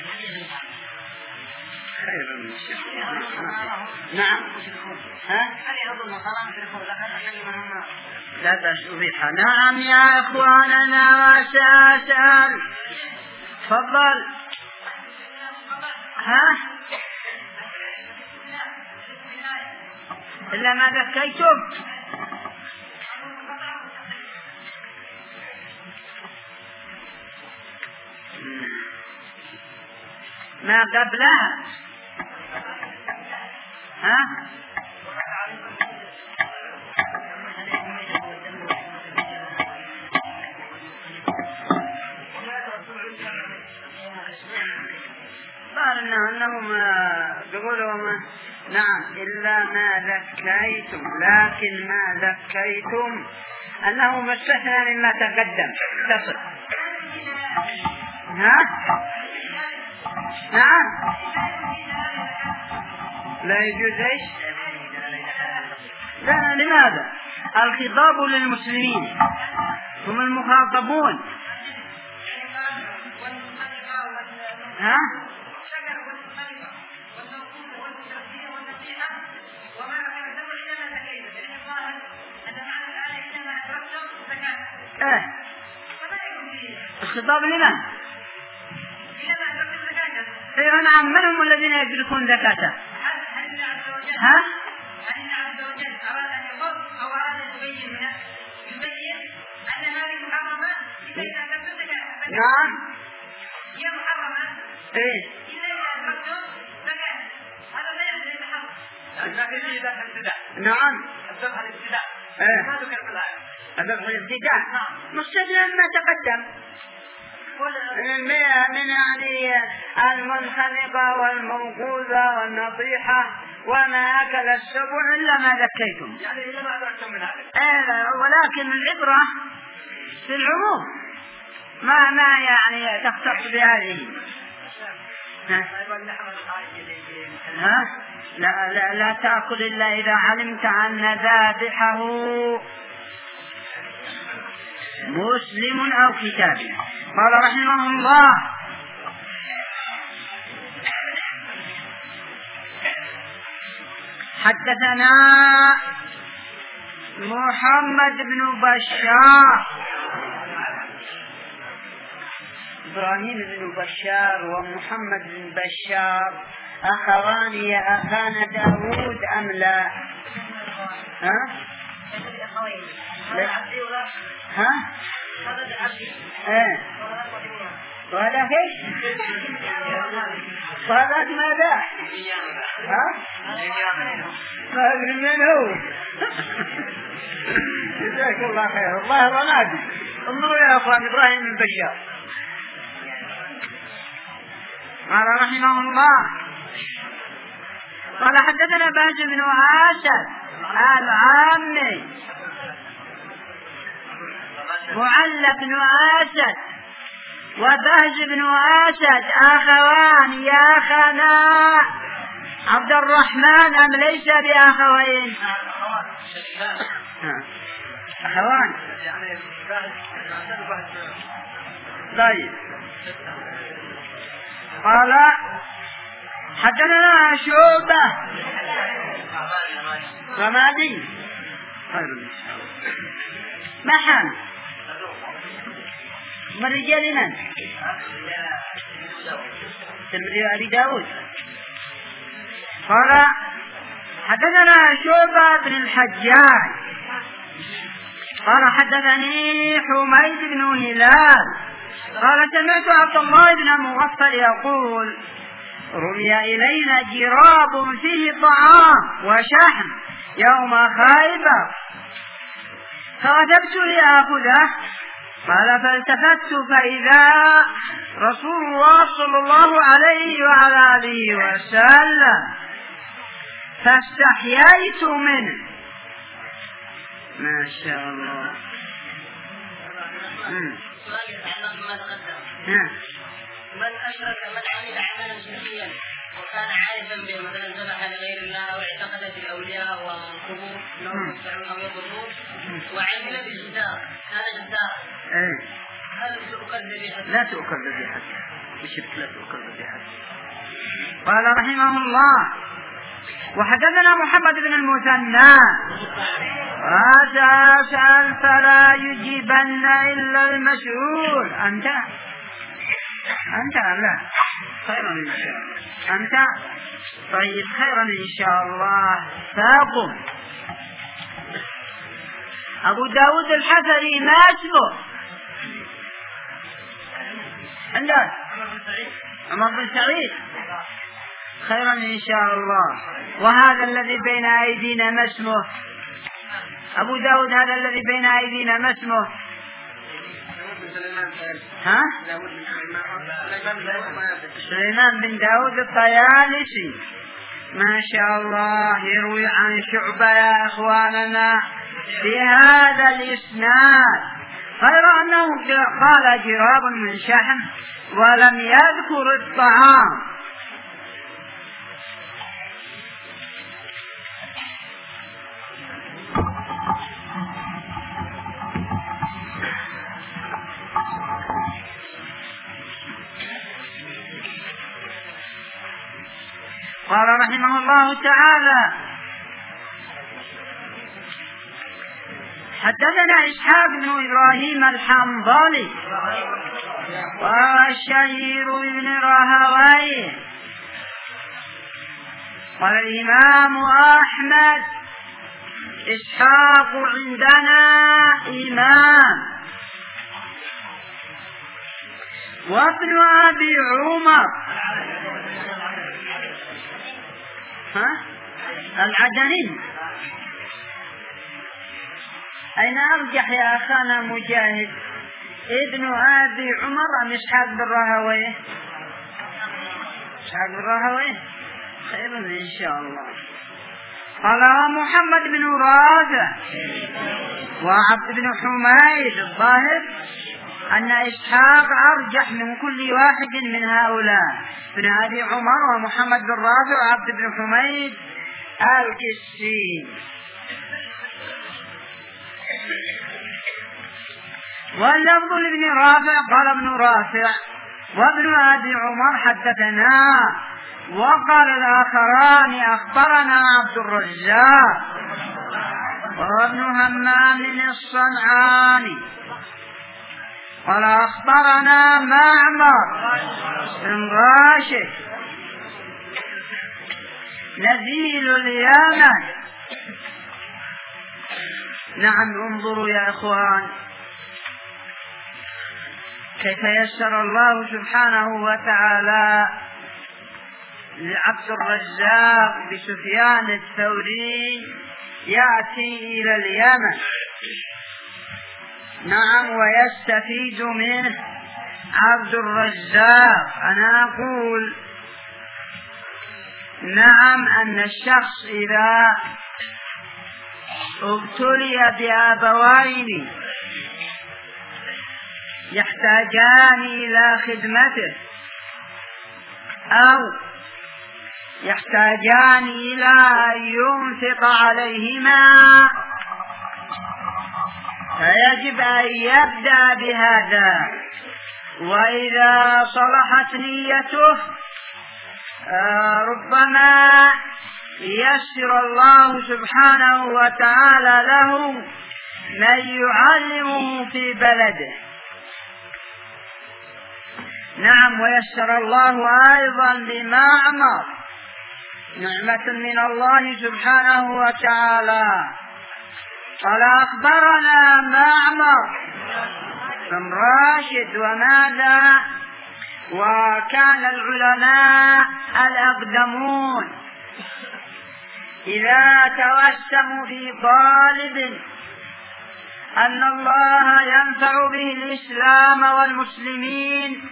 نعم. ها؟ لا تشوفيها. نعم يا إخواننا وسأسأل. تفضل. ها؟ إلا ما ذكيتم. ما قبلها. ها؟ قالنا أنهم بيقولوا نعم إلا ما ذكيتم، لكن ما ذكيتم أنه مستثنى مما تقدم تصل. ها؟ نعم لا يجوز ايش؟ لا لماذا؟ الخطاب للمسلمين هم المخاطبون. ها؟ الخطاب لمن؟ ايوه نعم، من هم الذين يدركون زكاته؟ ها؟ نعم. هي محرمة. ايه. نعم. الذبح الابتداء. ما ذكر في الآية. الذبح الابتداء. مستدلا ما تقدم. من يعني المنخنقة والموقوذة والنطيحة وما أكل السبع إلا ما ذكيتم. يعني إلا ما أدركتم من هذا. ولكن العبرة في العموم. ما يعني تختص بهذه. ها؟ لا تأكل إلا إذا علمت أن ذابحه مسلم أو كتابي. قال رحمه الله: حدثنا محمد بن بشار، إبراهيم بن بشار ومحمد بن بشار أخوان يأخان داود أم لا؟ ها؟ ها؟ وهذا ايش؟ وهذا ماذا؟ ها؟ ما أدري من هو. جزاك الله خير. الله رمادي. انظروا يا أخوان إبراهيم بن بشار. قال رحمه الله: قال حدثنا باز بن عاشر العامي معل بن أسد وبهز بن أسد أخوان ياخنا عبد الرحمن أم ليس بأخوين؟ أخوان. طيب. قال حدثنا شعبة رمادي محن من رجال من؟ تلميذ أبي داود. قال حدثنا شعبة بن الحجاج قال حدثني حميد بن هلال قال سمعت عبد الله بن مغفل يقول: رمي إلينا جراب فيه طعام وشحم يوم خيبر فوثبت لآخذه. قال فالتفت فإذا رسول الله صلى الله عليه وعلى آله وسلم فاستحييت منه. ما شاء الله. من أشرك من عمل عملا شركيا وكان عارفا به مثلا ذبح لغير الله أو اعتقد في الأولياء والقبور أنهم ينفعون أو يضرون وعمل بالجدار هذا جدار هل تؤكل ذبيحته؟ لا تؤكل ذبيحته بالشرك، لا تؤكل ذبيحته. قال رحمه الله: وحدثنا محمد بن المثنى أسأل فلا يجيبن إلا المسؤول. أنت لا خيرا إن شاء الله. أنت طيب خيرا إن شاء الله. فاقم. أبو داود الحفري ما اسمه؟ عندك عمر بن سعيد. خيرا إن شاء الله. وهذا الذي بين أيدينا ما اسمه؟ أبو داود هذا الذي بين أيدينا ما اسمه؟ ها؟ سليمان بن داود الطيالسي. ما شاء الله. يروي عن شعبة يا أخواننا بهذا الإسناد، غير أنه قال جراب من شحم ولم يذكر الطعام. قال رحمه الله تعالى: حدثنا إسحاق بن إبراهيم الحنظلي والشهير بن راهويه قال الإمام أحمد: إسحاق عندنا إمام. وابن أبي عمر العدني. أين أرجح يا أخانا مجاهد، ابن أبي عمر أم إسحاق بن راهويه؟ إسحاق بن راهويه خير إن شاء الله. قال: محمد بن رافع وعبد بن حميد الظاهر أن إسحاق أرجح من كل واحد من هؤلاء، ابن أبي عمر ومحمد بن رافع وعبد بن حميد الكسي. واللفظ لابن رافع قال ابن رافع وابن أبي عمر حدثنا، وقال الآخران أخبرنا عبد الرزاق وابن همام الصنعاني قال أخبرنا معمر بن راشد نزيل اليمن. نعم، انظروا يا إخوان كيف يسر الله سبحانه وتعالى لعبد الرزاق بسفيان الثوري يأتي إلى اليمن، نعم، ويستفيد منه عبد الرزاق. أنا أقول نعم أن الشخص إذا ابتلي بأبوين يحتاجان إلى خدمته أو يحتاجان إلى أن ينفق عليهما فيجب أن يبدأ بهذا، وإذا صلحت نيته ربما يسر الله سبحانه وتعالى له من يعلمه في بلده. نعم، ويسر الله أيضا بمعمر، نعمة من الله سبحانه وتعالى. قال أخبرنا معمر بن راشد. وماذا؟ وكان العلماء الأقدمون إذا توسموا في طالب أن الله ينفع به الإسلام والمسلمين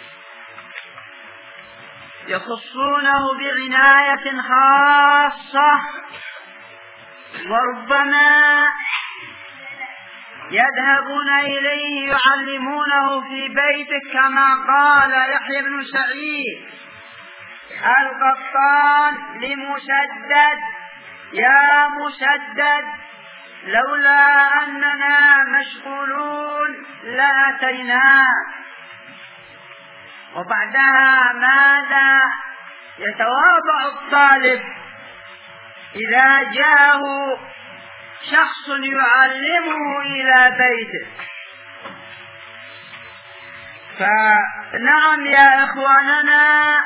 يخصونه بعناية خاصة، وربما يذهبون إليه يعلمونه في بيته، كما قال يحيى بن سعيد القطان لمسدد: يا مسدد لولا أننا مشغولون لأتيناك. وبعدها ماذا؟ يتواضع الطالب إذا جاءه شخص يعلمه إلى بيته. فنعم يا إخواننا،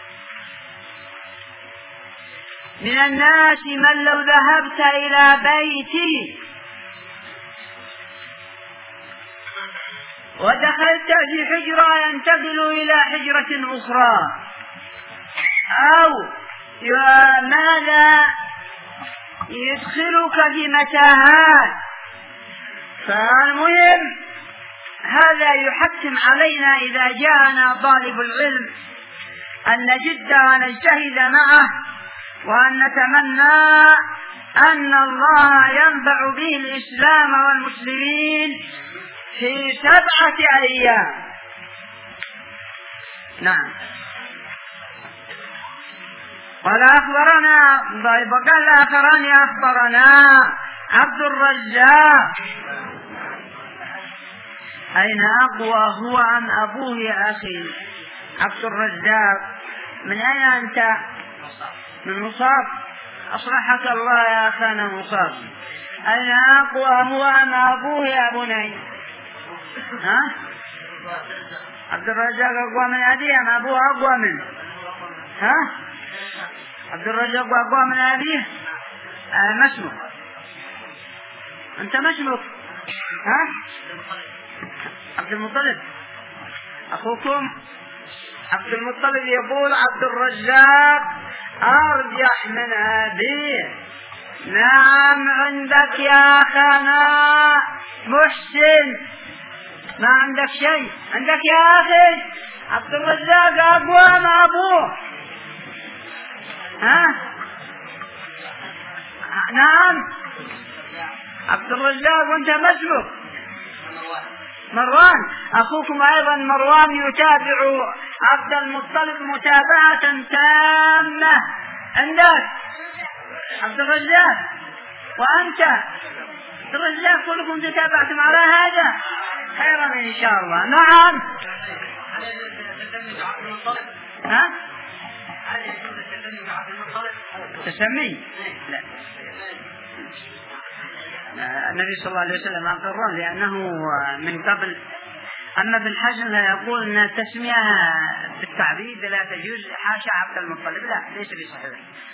من الناس من لو ذهبت إلى بيته ودخلت في حجرة ينتقل إلى حجرة أخرى، أو ماذا يدخلك في متاهات. فالمهم هذا يحتم علينا إذا جاءنا طالب العلم أن نجد ونجتهد معه، وأن نتمنى أن الله ينفع به الإسلام والمسلمين في 7 أيام. نعم. قال أخبرنا، وقال الآخران أخبرنا عبد الرزاق. أين أقوى، هو أم أبوه يا أخي؟ عبد الرزاق من أين أنت؟ من مصاب. أصلحك الله يا أخانا مصاب. أين أقوى هو أم أبوه يا بني؟ ها؟ عبد الرزاق أقوى من أبيه أم أبوه أقوى منه؟ ها؟ عبد الرزاق أقوى من أبيه؟ ما اسمك؟ أنت ما اسمك؟ ها؟ عبد المطلب أخوكم عبد المطلب يقول عبد الرزاق أرجح من أبيه. نعم عندك يا أخانا محسن، ما عندك شيء. عندك يا أخي عبد الرزاق أقوى من أبوه. ها؟ نعم عبد الرزاق. وانت ما اسمك؟ مروان. أخوكم أيضا مروان يتابع عبد المطلب متابعة تامة. عندك عبد الرزاق وأنت عبد الرزاق كلكم تتابعتم على هذا خيرا إن شاء الله. نعم. ها؟ تسمي؟ لا. النبي صلى الله عليه وسلم أقر لأنه من قبل. أما بالحجم يقول أن التسمية بالتعبيد لا تجوز حاشا عبد المطلب، لا ليس بصحيح.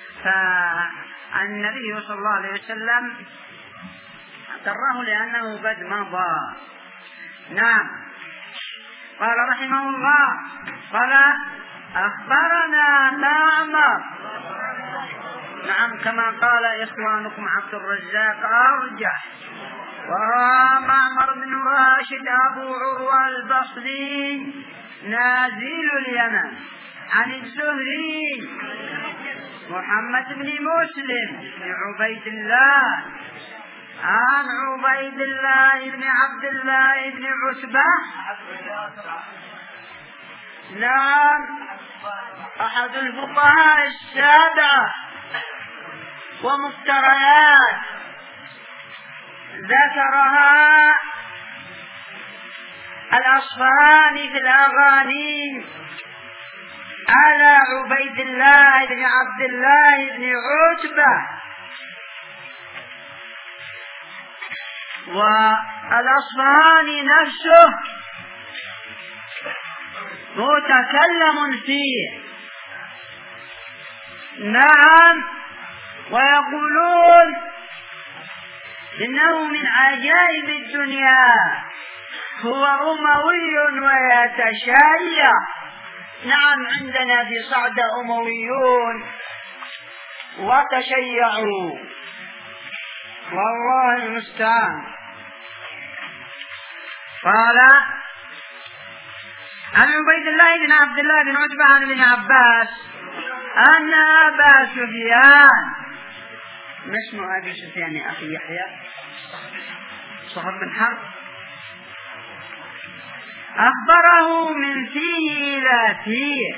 فالنبي صلى الله عليه وسلم أقره لأنه قد مضى. نعم. قال رحمه الله قال أخبرنا معمر. نعم كما قال إخوانكم عبد الرزاق أرجح، وهو معمر بن راشد أبو عروة البصري نازل اليمن عن الزهري محمد بن مسلم بن عبيد الله عن عبيد الله بن عبد الله بن عتبة. نعم أحد الفقهاء السابعة ومفتريات ذكرها الأصفهاني في الأغاني على عبيد الله بن عبد الله بن عتبة. والأصفهاني نفسه متكلم فيه. نعم. ويقولون إنه من عجائب الدنيا، هو أموي ويتشيع. نعم عندنا في صعد أمويون وتشيعوا والله المستعان. قال عن عبيد الله بن عبد الله بن عتبة عن ابن عباس أن أبا سفيان. ما اسم أبي سفيان يا أخي يحيى؟ صهر بن حرب. أخبره من فيه إلى فيه.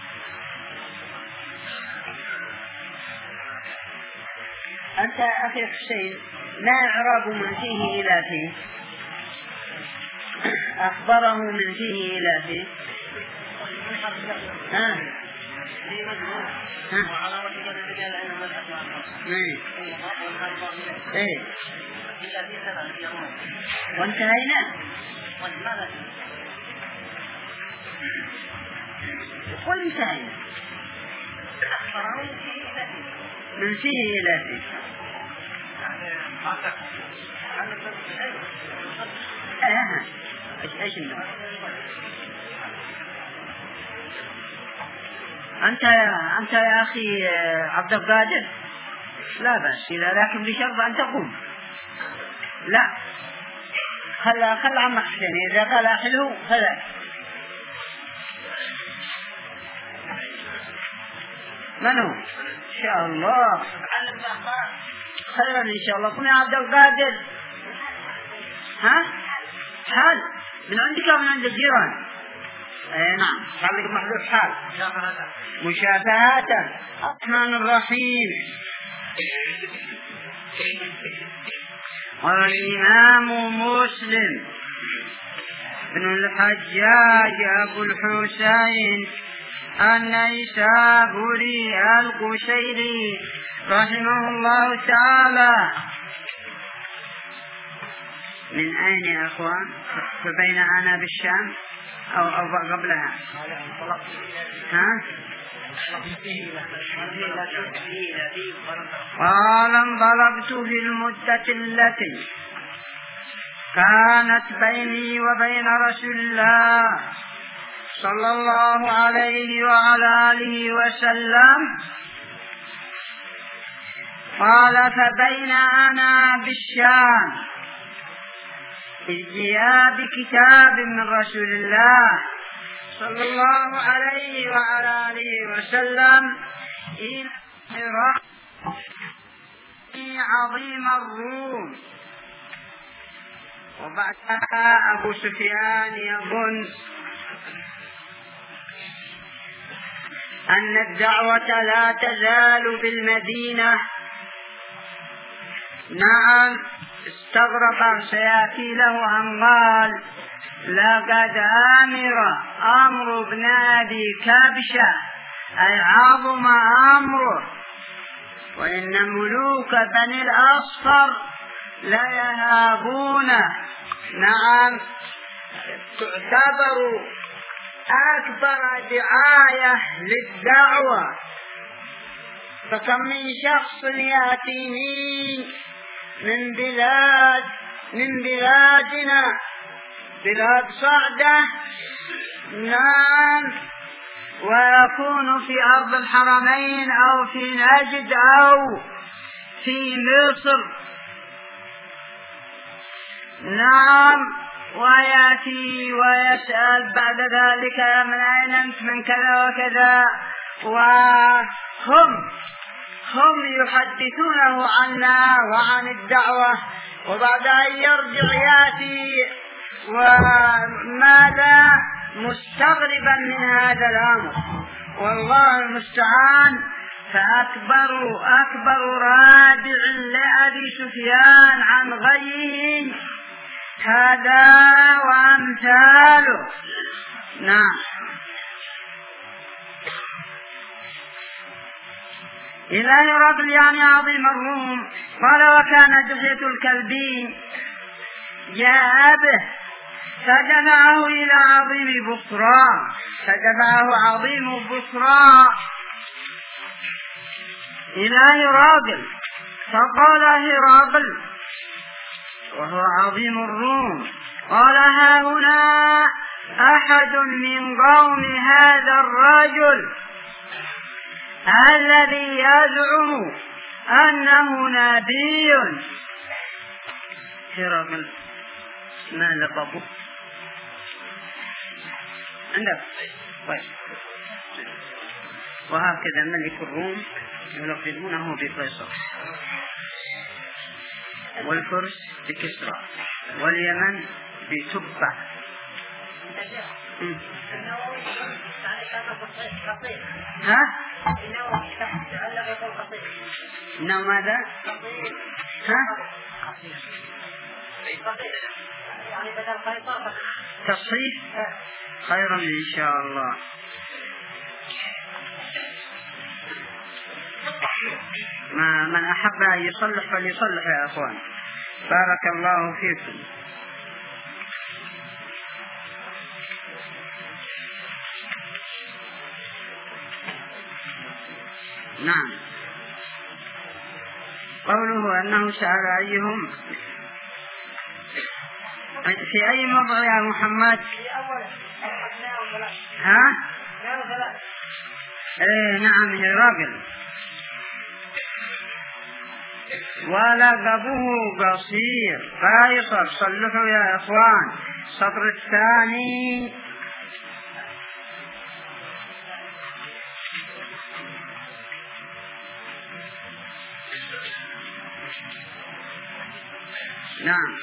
أنت أخي حسين ما إعراب من فيه إلى فيه؟ أخبره من فيه إلى فيه. وانتهينا. قل انتهينا من فيه إلى فيه. ايش النوع؟ أنت يا أخي عبد القادر لا بأس إذا لكن بشرط أن تقوم. لا خل عمك حسين إذا قال حلو فلا. من هو؟ إن شاء الله خيرا إن شاء الله. قم يا عبد القادر. ها حال من عندك ومن عند الجيران. نعم خليك محذوف حال مشافهة. الرحمن الرحيم. والإمام مسلم بن الحجاج أبو الحسين النيسابوري القشيري رحمه الله تعالى. من أين يا أخوان؟ فبين أنا بالشام أو قبلها؟ قال انطلقت في المدة التي كانت بيني وبين رسول الله صلى الله عليه وعلى آله وسلم. قال فبين أنا بالشام إذ جاء بكتاب من رسول الله صلى الله عليه وعلى آله وسلم إلى هرقل عظيم الروم. وبعدها أبو سفيان يظن أن الدعوة لا تزال بالمدينة. نعم استغرق سيأتي له أن قال لقد أمر بن أبي كبشة أي عظم أمره، وإن ملوك بني الأصفر لا يهابونه. نعم تعتبر أكبر دعاية للدعوة. فكم من شخص يأتيني من بلادنا بلاد صعدة، نعم، ويكون في أرض الحرمين أو في نجد أو في مصر، نعم، ويأتي ويسأل بعد ذلك من أين أنت، من كذا وكذا، وهم يحدثونه عنا وعن الدعوة. وبعد أن يرجع يأتي وماذا مستغربا من هذا الأمر، والله المستعان. فأكبر رادع لأبي سفيان عن غيه هذا وأمثاله. نعم. إلى هرقل يعني عظيم الروم. قال وكان دحية الكلبي جاء به فدفعه إلى عظيم بصرى، فدفعه عظيم بصرى إلى هرقل. فقال هرقل وهو عظيم الروم، قال ها هنا أحد من قوم هذا الرجل الذي يزعم أنه نبي. هرقل ما لقبه عندك؟ وهكذا ملك الروم يلقبونه بقيصر، والفرس بكسرى، واليمن بتبع. ها؟ إنه ماذا؟ ها؟ تصحيح خيرا إن شاء الله. من أحب أن يصلح فليصلح يا أخوان، بارك الله فيكم. نعم. قوله أنه سأل أيهم في أي موضع يا محمد؟ ها؟ إيه نعم هرقل. ولقبه قصير قيصر. صلحوا يا إخوان السطر الثاني. نعم.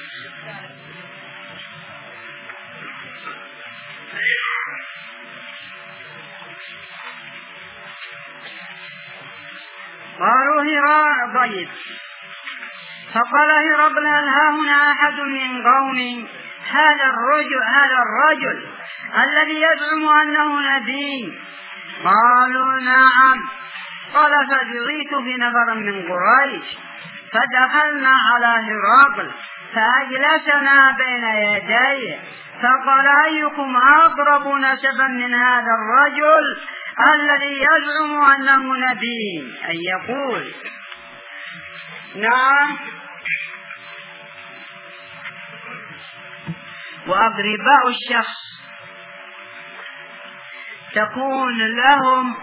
قالوا طيب. فقال هرقل هل ها هنا أحد من قوم هذا الرجل الذي يزعم أنه نبي قالوا نعم. قال فجريت في نفر من قريش فدخلنا على هرقل فأجلسنا بين يديه فقال أيكم أقرب نسبا من هذا الرجل الذي يزعم أنه نبي؟ أن يقول نعم. وأقرباء الشخص تكون لهم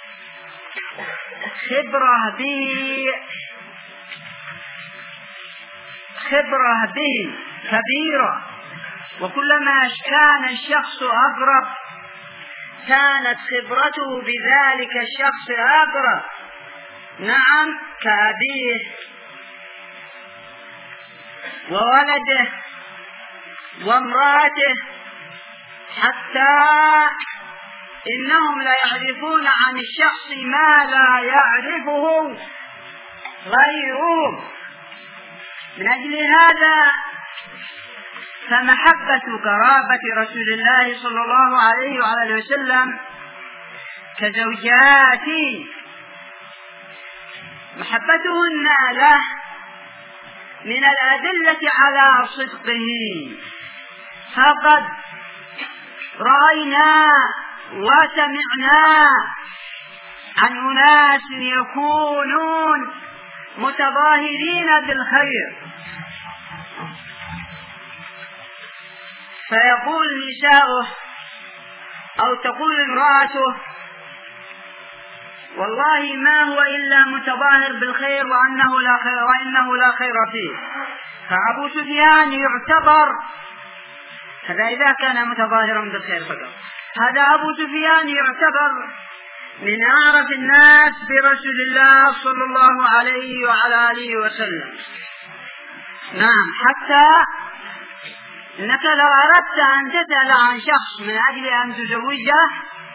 خبرة به كبيرة، وكلما كان الشخص أقرب كانت خبرته بذلك الشخص أقرب. نعم، كأبيه وولده وامرأته، حتى إنهم لا يعرفون عن الشخص ما لا يعرفه غيره. من أجل هذا فمحبة قرابة رسول الله صلى الله عليه وعلى وسلم كزوجاتي محبتهن له من الأدلة على صدقه. فقد رأينا وسمعنا عن أناس يكونون متظاهرين بالخير، فيقول نساؤه أو تقول امرأته والله ما هو إلا متظاهر بالخير وإنه لا خير فيه. فأبو سفيان يعتبر هذا إذا كان متظاهرا بالخير فقط، هذا أبو سفيان يعتبر من أعرف الناس برسول الله صلى الله عليه وعلى آله وسلم. نعم، حتى إنك لو أردت أن تسأل عن شخص من أجل أن تزوجه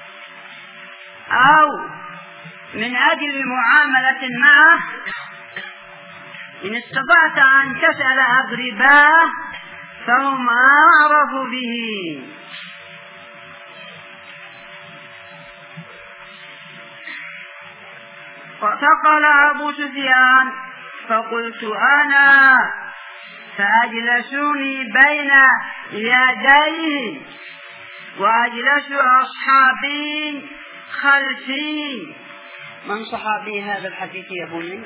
أو من أجل معاملة معه، إن استطعت أن تسأل أقرباه فهم أعرف به. فقال أبو سفيان فقلت أنا فأجلسوني بين يديه وأجلس أصحابي خلفي. من صحابي هذا الحديث يا بني؟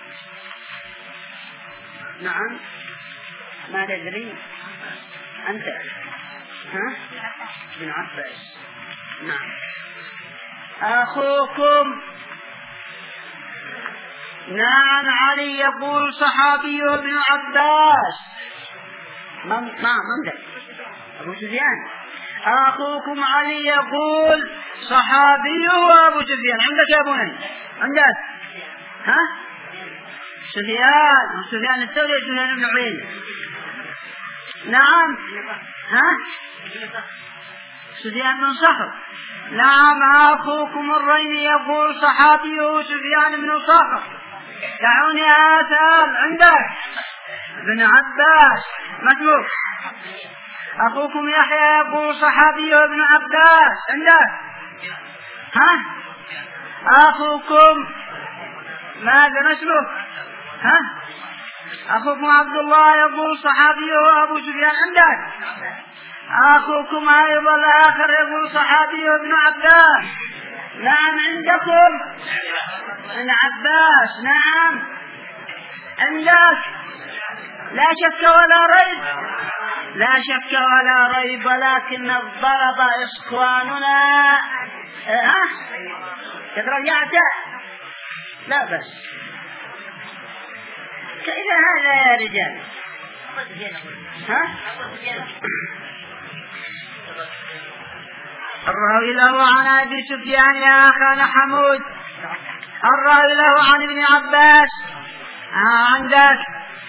نعم، ما تدري أنت؟ ها؟ بن عباس. نعم. أخوكم. نعم، علي يقول صحابي ابن عباس. من ذا؟ أبو سفيان. أخوكم علي يقول صحابي وأبو سفيان. عندك يا بني؟ عندك؟ ها؟ سفيان الثوري، سفيان بن عيينة. نعم. ها؟ سفيان بن صخر. نعم، أخوكم الريمي يقول صحابي سفيان بن صخر. دعوني أسأل. عندك؟ ابن عباس مكتوب. أخوكم يحيى يقول صحابي ابن عباس. عندك؟ ها؟ أخوكم ماذا اسمه؟ ها؟ أخوكم عبد الله يقول صحابي وأبو سفيان. عندك؟ أخوكم أيضا الآخر يقول صحابي ابن عباس. نعم، عندكم ابن عباس. نعم، عندك؟ لا شك ولا ريب، لا شك ولا ريب، ولكن الضرب إخواننا. قد رجعت؟ لا بس كيف هذا يا رجال؟ ها؟ الراوي له عن أبي سفيان يا أخانا حمود. الراوي له عن ابن عباس. عندك؟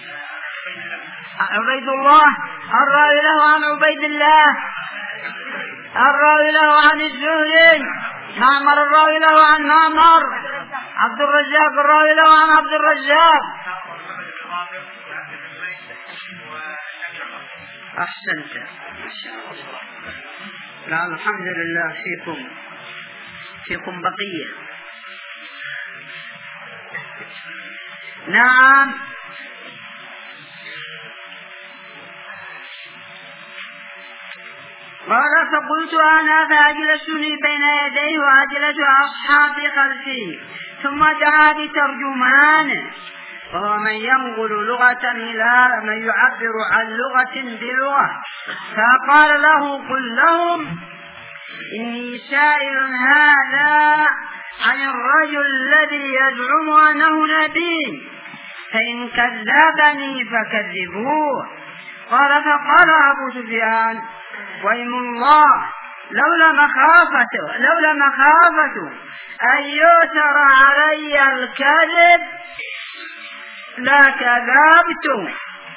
عبيد الله. الراوي له عن عبيد الله. الراوي له عن الزهري. معمر الراوي له عن معمر. عبد الرزاق الراوي له عن عبد الرزاق. أحسنت. لا، الحمد لله فيكم فيكم بقية. نعم. قال فقلت أنا فأجلسني بين يديه وأجلس أصحابي خلفي، ثم دعا بترجمان وهو من ينقل لغة إلى من يعبر عن لغة بلغة، فقال له قل لهم إني سائل هذا عن الرجل الذي يزعم أنه نبي، فإن كذبني فكذبوه. قال فقال أبو سفيان وإيم الله لولا مخافة أن يؤثر علي الكذب لكذبت.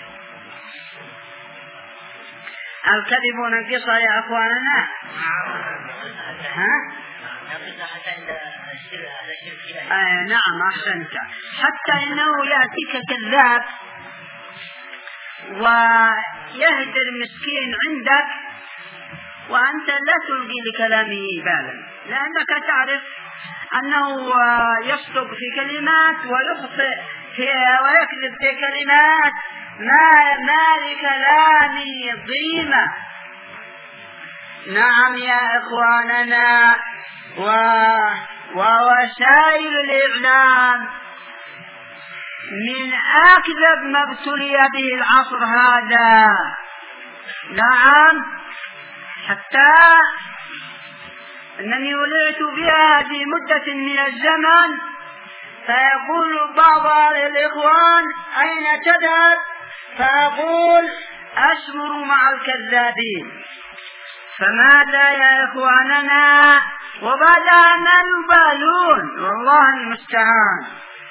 الكذب نقص يا أخواننا. نعم أحسنت. حتى إنه يأتيك كذاب ويهدر مسكين عندك وأنت لا تلقي لكلامه بالا، لأنك تعرف أنه يصدق في كلمات ويخطئ ويكذب في كلمات ما لكلامه ضيمة. نعم يا إخواننا. ووسائل الإعلام من أكذب ما ابتلي به العصر هذا. نعم، حتى أنني ولعت بها في مدة من الزمن، فيقول بعض الإخوان أين تذهب؟ فأقول أسمر مع الكذابين. فماذا يا إخواننا؟ وبعدها ما يبالون، والله المستعان.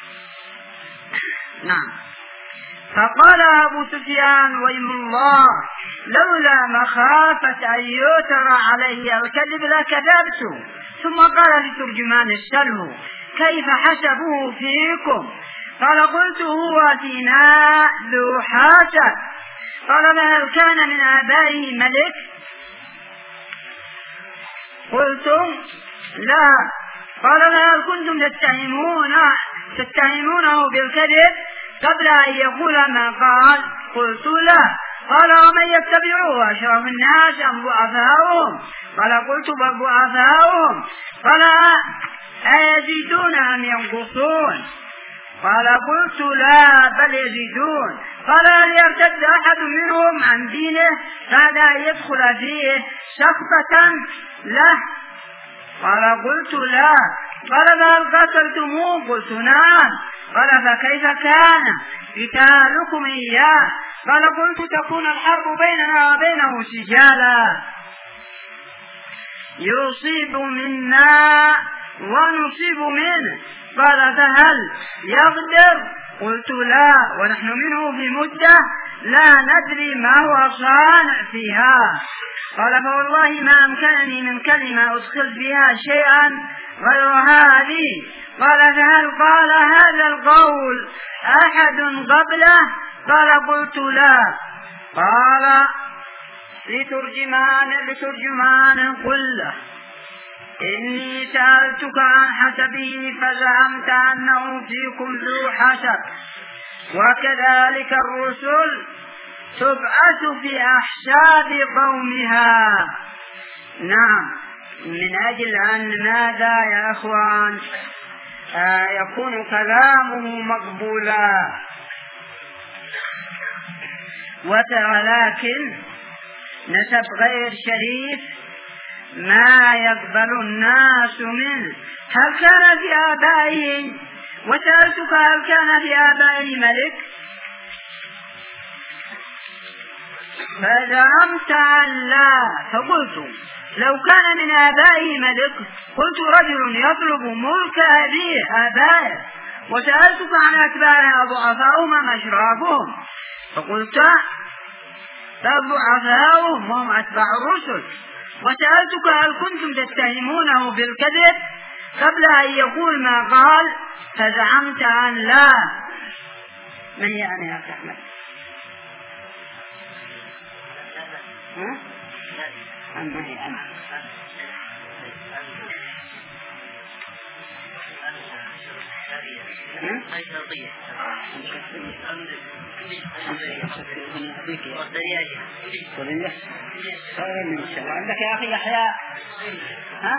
نعم. فقال أبو سفيان وإيم الله لولا مخافة أن يؤثر علي الكذب لكذبت. ثم قال لترجمان اسأله كيف حسبوه فيكم؟ قال قلت هو فينا ذو حسب. قال هل كان من آبائه ملك؟ قلتم لا. قال هل كنتم تتهمونه بالكذب قبل أن يقول ما قال؟ قلت لا. قال ومن يتبعوه أشرف الناس أم ضعفاؤهم؟ قال قلت بل ضعفاؤهم. قال أيزيدون أم ينقصون؟ قال قلت لا بل يزيدون. قال هل يرتد أحد منهم عن دينه بعد أن يدخل فيه شخصة له؟ قال قلت لا. قال هل قتلتموه؟ قلت نعم. قال فكيف كان قتالكم إياه؟ قال قلت تكون الحرب بيننا وبينه سجالا يصيب منا ونصيب منه. قال فهل يغدر؟ قلت لا ونحن منه بمدة لا ندري ما هو صانع فيها. قال فوالله ما أمكنني من كلمة أدخل فيها شيئا غير هذه. قال فهل قال هذا القول أحد قبله؟ قال قلت لا. قال لترجمان قل له إني سألتك عن حسبه فزعمت أنه فيكم ذو حسب، وكذلك الرسل تبعث في أحساب قومها. نعم، من أجل أن ماذا يا أخوان يكون كلامه مقبولا، ولكن نسب غير شريف ما يقبل الناس منه. هل كان في آبائه؟ وسألتك هل كان في آبائه ملك؟ فزعمت أن لا. فقلت لو كان من آبائه ملك قلت رجل يطلب ملك آبائه. وسألتك عن أتباعه ضعفاؤهم مشرابهم، فقلت ضعفاؤهم هم أتباع الرسل. وسألتك هل كنتم تتهمونه بالكذب قبل أن يقول ما قال؟ فزعمت أن لا. من يعني يا أحمد؟ عندك يا أخي يحيى ها؟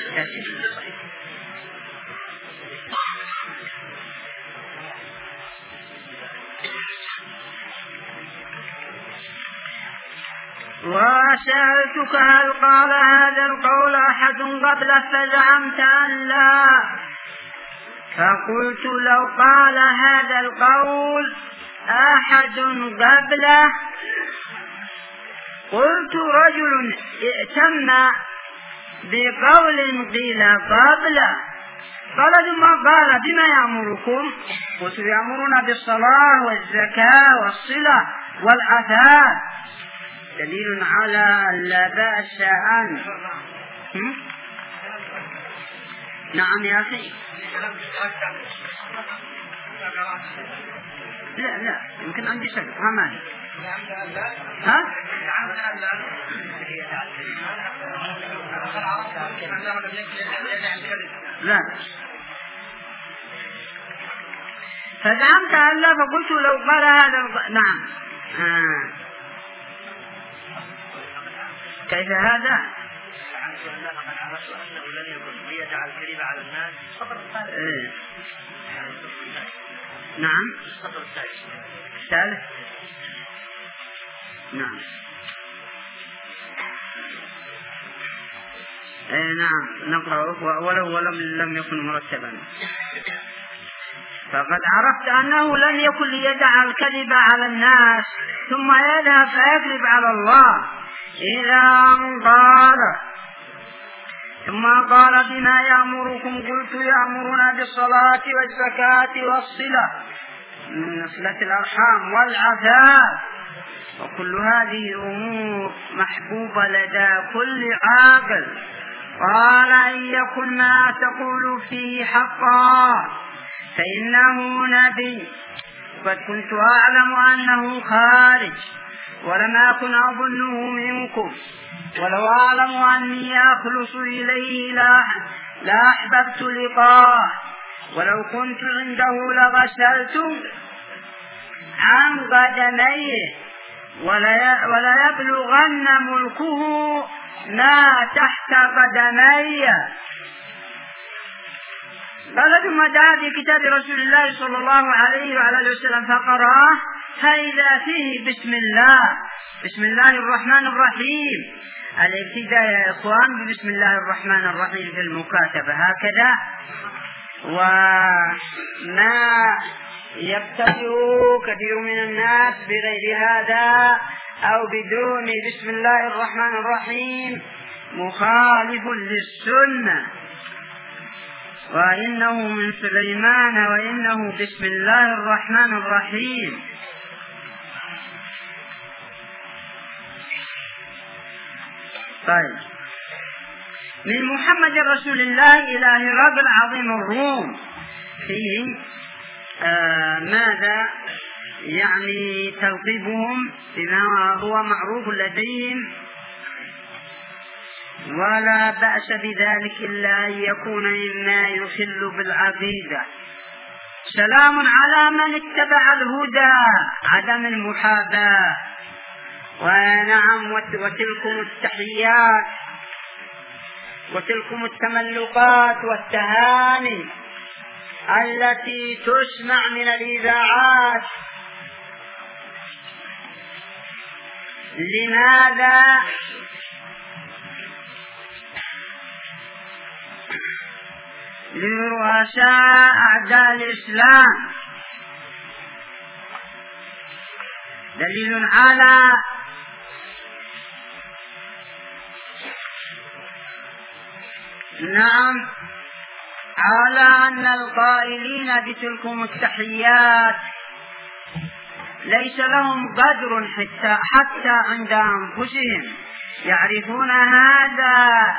وسألتك هل قال هذا القول أحد قبله فزعمت أن لا، فقلت لو قال هذا القول أحد قبله قلت رجل ائتم بقول قيل قبله. قال ثم قال بما يأمركم؟ قلت يأمرنا بالصلاة والزكاة والصلة والعفاف، دليل على لا بأس أن نعم يا أخي. لا يمكن عندي شك أمان ها؟ لا فزعمت أن لا، فقلت لو قال هذا نعم. كيف هذا؟ نعم الثالث نعم نعم نقرأه ولو لم يكن مرتبا. فقد عرفت أنه لم يكن ليدع الكذب على الناس ثم يذهب فيكذب على الله. إذا قال ثم قال بما يأمركم؟ قلت يأمرنا بالصلاة والزكاة والصلة، صلة الأرحام والعفاف، وكل هذه أمور محبوبة لدى كل عاقل. قال إن يكن ما تقول فيه حقا فإنه نبي، قد كنت أعلم أنه خارج ولم أكن أظنه منكم، ولو أعلم أني أخلص إليه لا أحببت لقاءه، ولو كنت عنده لغسلت عن قدميه ولا يبلغن ملكه ما تحت قدمي. قال ثم دعا في كتاب رسول الله صلى الله عليه وعلى اله وسلم فقرأه، فإذا فيه بسم الله الرحمن الرحيم. الابتداء يا إخوان بسم الله الرحمن الرحيم في المكاتبة هكذا، وما يبتدئ كثير من الناس بغير هذا أو بدون بسم الله الرحمن الرحيم مخالف للسنة، وإنه من سليمان وإنه بسم الله الرحمن الرحيم. طيب، من محمد رسول الله إلى هرقل عظيم الروم فيه ماذا يعني تلقيبهم بما هو معروف لديهم، ولا بأس بذلك إلا أن يكون مما يخل بالعقيدة. سلام على من اتبع الهدى عدم المحاباة. ونعم وتلكم التحيات وتلكم التملقات والتهاني التي تسمع من الإذاعات. لماذا؟ لرؤساء أعداء الإسلام. دليل على على أن القائلين بتلكم التحيات ليس لهم قدر حتى عند أنفسهم، يعرفون هذا.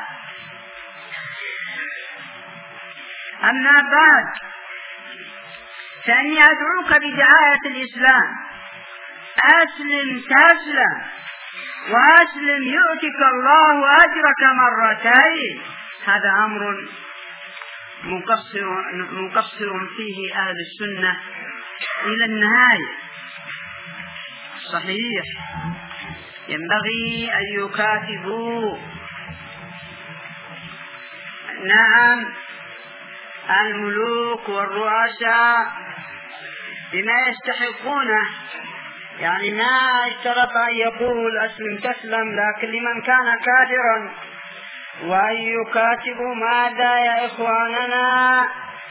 أما بعد، فإني أدعوك بدعاية الإسلام، أسلم تسلم، وأسلم يؤتك الله أجرك مرتين. هذا أمر مقصر فيه أهل السنة إلى النهاية. صحيح ينبغي أن يكاتبوا نعم الملوك والرؤساء بما يستحقونه، يعني ما اشترط أن يقول أسلم تسلم، لكن لمن كان كافرا، وأن يكاتبوا ماذا يا إخواننا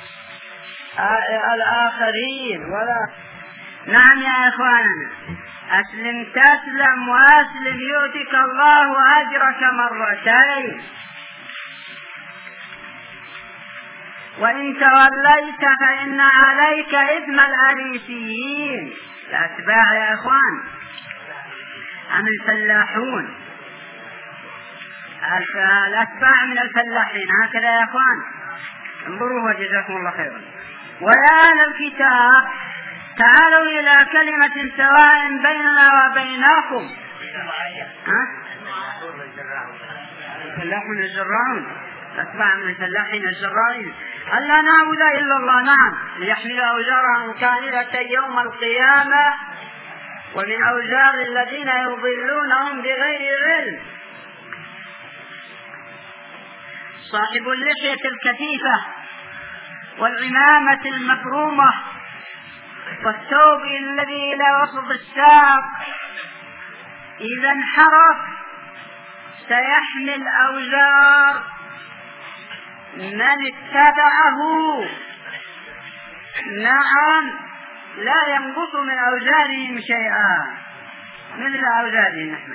الآخرين. ولا نعم يا إخواننا أسلم تسلم وأسلم يؤتك الله أجرك مرتين، وإن توليت فإن عليك إثم الأريسيين الأتباع يا إخوان، أم الفلاحون، الأتباع من الفلاحين، هكذا يا إخوان. انظروا وجزاكم الله خيرا. ويا أهل الكتاب تعالوا إلى كلمة سواء بيننا وبينكم. الفلاحون الزراعون، أتباع من الفلاحين الزراعين، ألا نعبد إلا الله، نعم، ليحمل أوزارهم كاملة يوم القيامة ومن أوزار الذين يضلونهم بغير علم. صاحب اللحية الكثيفة والعمامة المكرومة والثوب الذي إلى وسط الساق إذا انحرف سيحمل أوزار من اتبعه، نعم، لا ينقص من أوزارهم شيئا مثل أوزارهم نحن.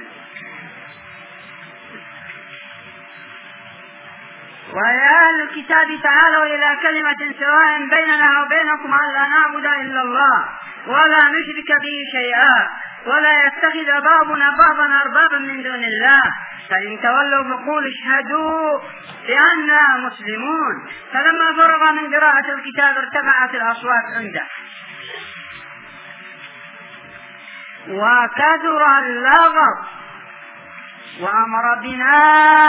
ويا أهل الكتاب تعالوا إلى كلمة سواء بيننا وبينكم ألا نعبد إلا الله ولا نشرك به شيئا ولا يتخذ بعضنا بعضا أربابا من دون الله، فإن تولوا فقولوا اشهدوا بأننا مسلمون. فلما فرغ من قراءة الكتاب ارتفعت الأصوات عنده وكثر اللغط وأمر بنا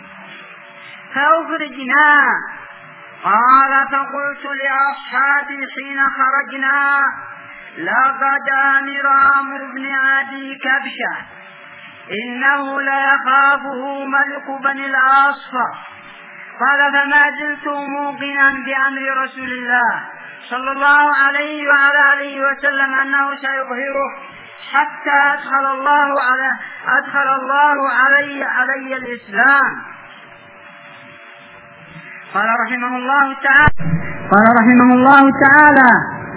فأخرجنا. قال فقلت لأصحابي حين خرجنا لقد أمر عمرو بن عدي كبشة إنه ليخافه ملك بني الأصفر. قال فما زلت موقنا بأمر رسول الله صلى الله عليه وعلى آله وسلم أنه سيظهره حتى أدخل الله علي الإسلام. قال رحمه الله تعالى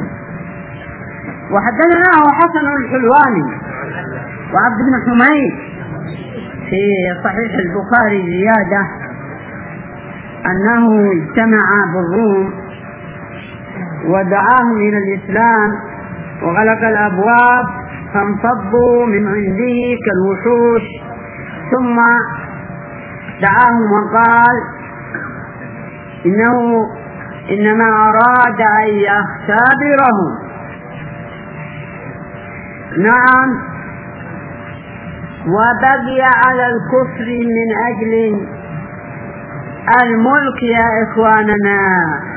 وحدثناه حسن الحلواني وعبد بن حميد في صحيح البخاري زيادة أنه اجتمع بالروم ودعاهم إلى الإسلام وغلق الأبواب فانفضوا من عنده كالوحوش، ثم دعاهم وقال إنه إنما أراد أن يختبرهم. نعم، وبقي على الكفر من أجل الملك يا إخواننا.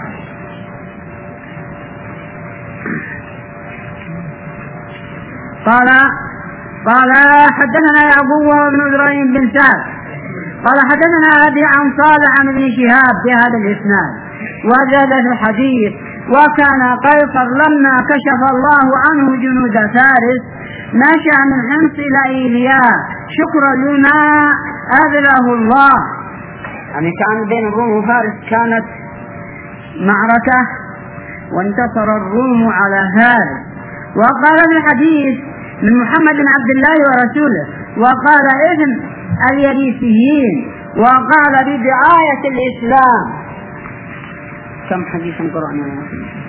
قال حدثنا يعقوب بن إبراهيم بن سعد قال حدثنا أبي عن صالح عن ابن شهاب بهذا الإسناد وزاد في الحديث وكان قيصر لما كشف الله عنه جنود فارس مشى من حمص إلى إيلياء شكرا لما أذله الله. يعني كان بين الروم وفارس كانت معركة وانتصر الروم على فارس. وقال في الحديث من محمد بن عبد الله ورسوله وقال إذن اليريثيين وقال بدعاية الإسلام. كم حديثا قرأنا؟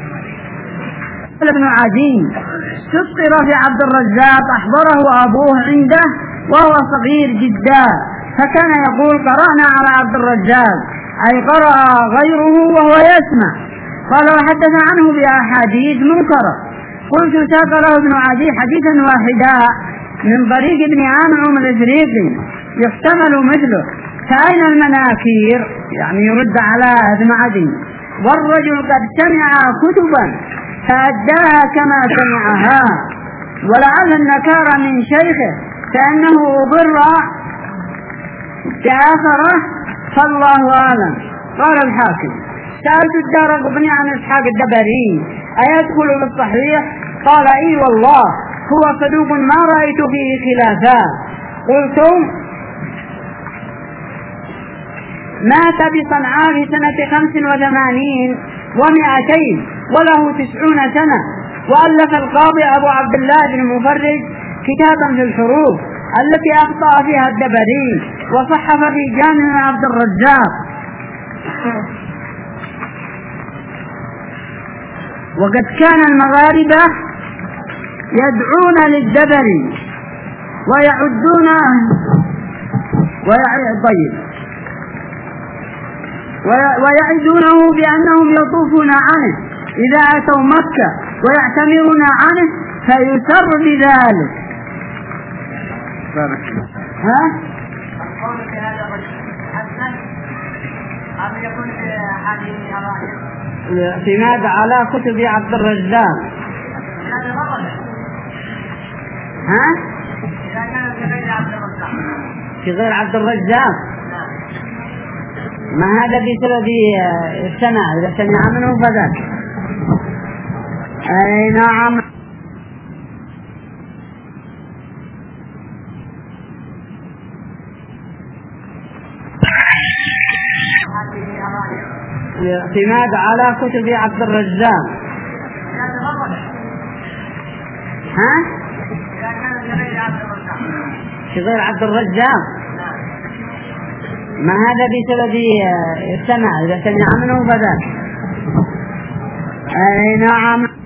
ابن عدي تذكر في عبد الرزاق أحضره أبوه عنده وهو صغير جدا فكان يقول قرأنا على عبد الرزاق أي قرأ غيره وهو يسمع. قال وحدث عنه بأحاديث منكرة. قلت ساق ابن عدي حديثا واحدا من طريق ابن عامر الإفريقي يحتمل مثله فأين المناكير؟ يعني يرد على ابن عدي والرجل قد سمع كتبا فأداها كما سمعها، ولعل النكار من شيخه كأنه أضر بآخره فالله أعلم. قال الحاكم: سألت الدارقطني عن إسحاق الدبري أيدخل بالصحيح؟ قال: إي والله هو صدوق ما رأيت فيه خلافات. قلت: مات بصنعاء في سنة 85 و200 وله 90 سنة، وألف القاضي أبو عبد الله بن مفرج كتابا في الحروف التي أخطأ فيها الدبري، وصحف في جامع عبد الرزاق. وقد كان المغاربة يدعون للدبري ويعدونه بأنهم يطوفون عنه إذا أتوا مكة ويعتمرون عنه فيسر بذلك. بارك الله. ها؟ القول في هذا الرجل حسن أم يكون في هذه الأراضي؟ اعتماد على كتب عبد الرزاق. ها؟ إذا كان في غير عبد الرزاق. في غير عبد الرزاق. ما هذا بسبب السماع، إذا سمع منه فذاك. أي نعم. اعتماد على كتب عبد الرزاق. ها؟ في غير عبد الرزاق. ما هذا بسبب السماع، إذا سمع منه فذاك. أي نعم.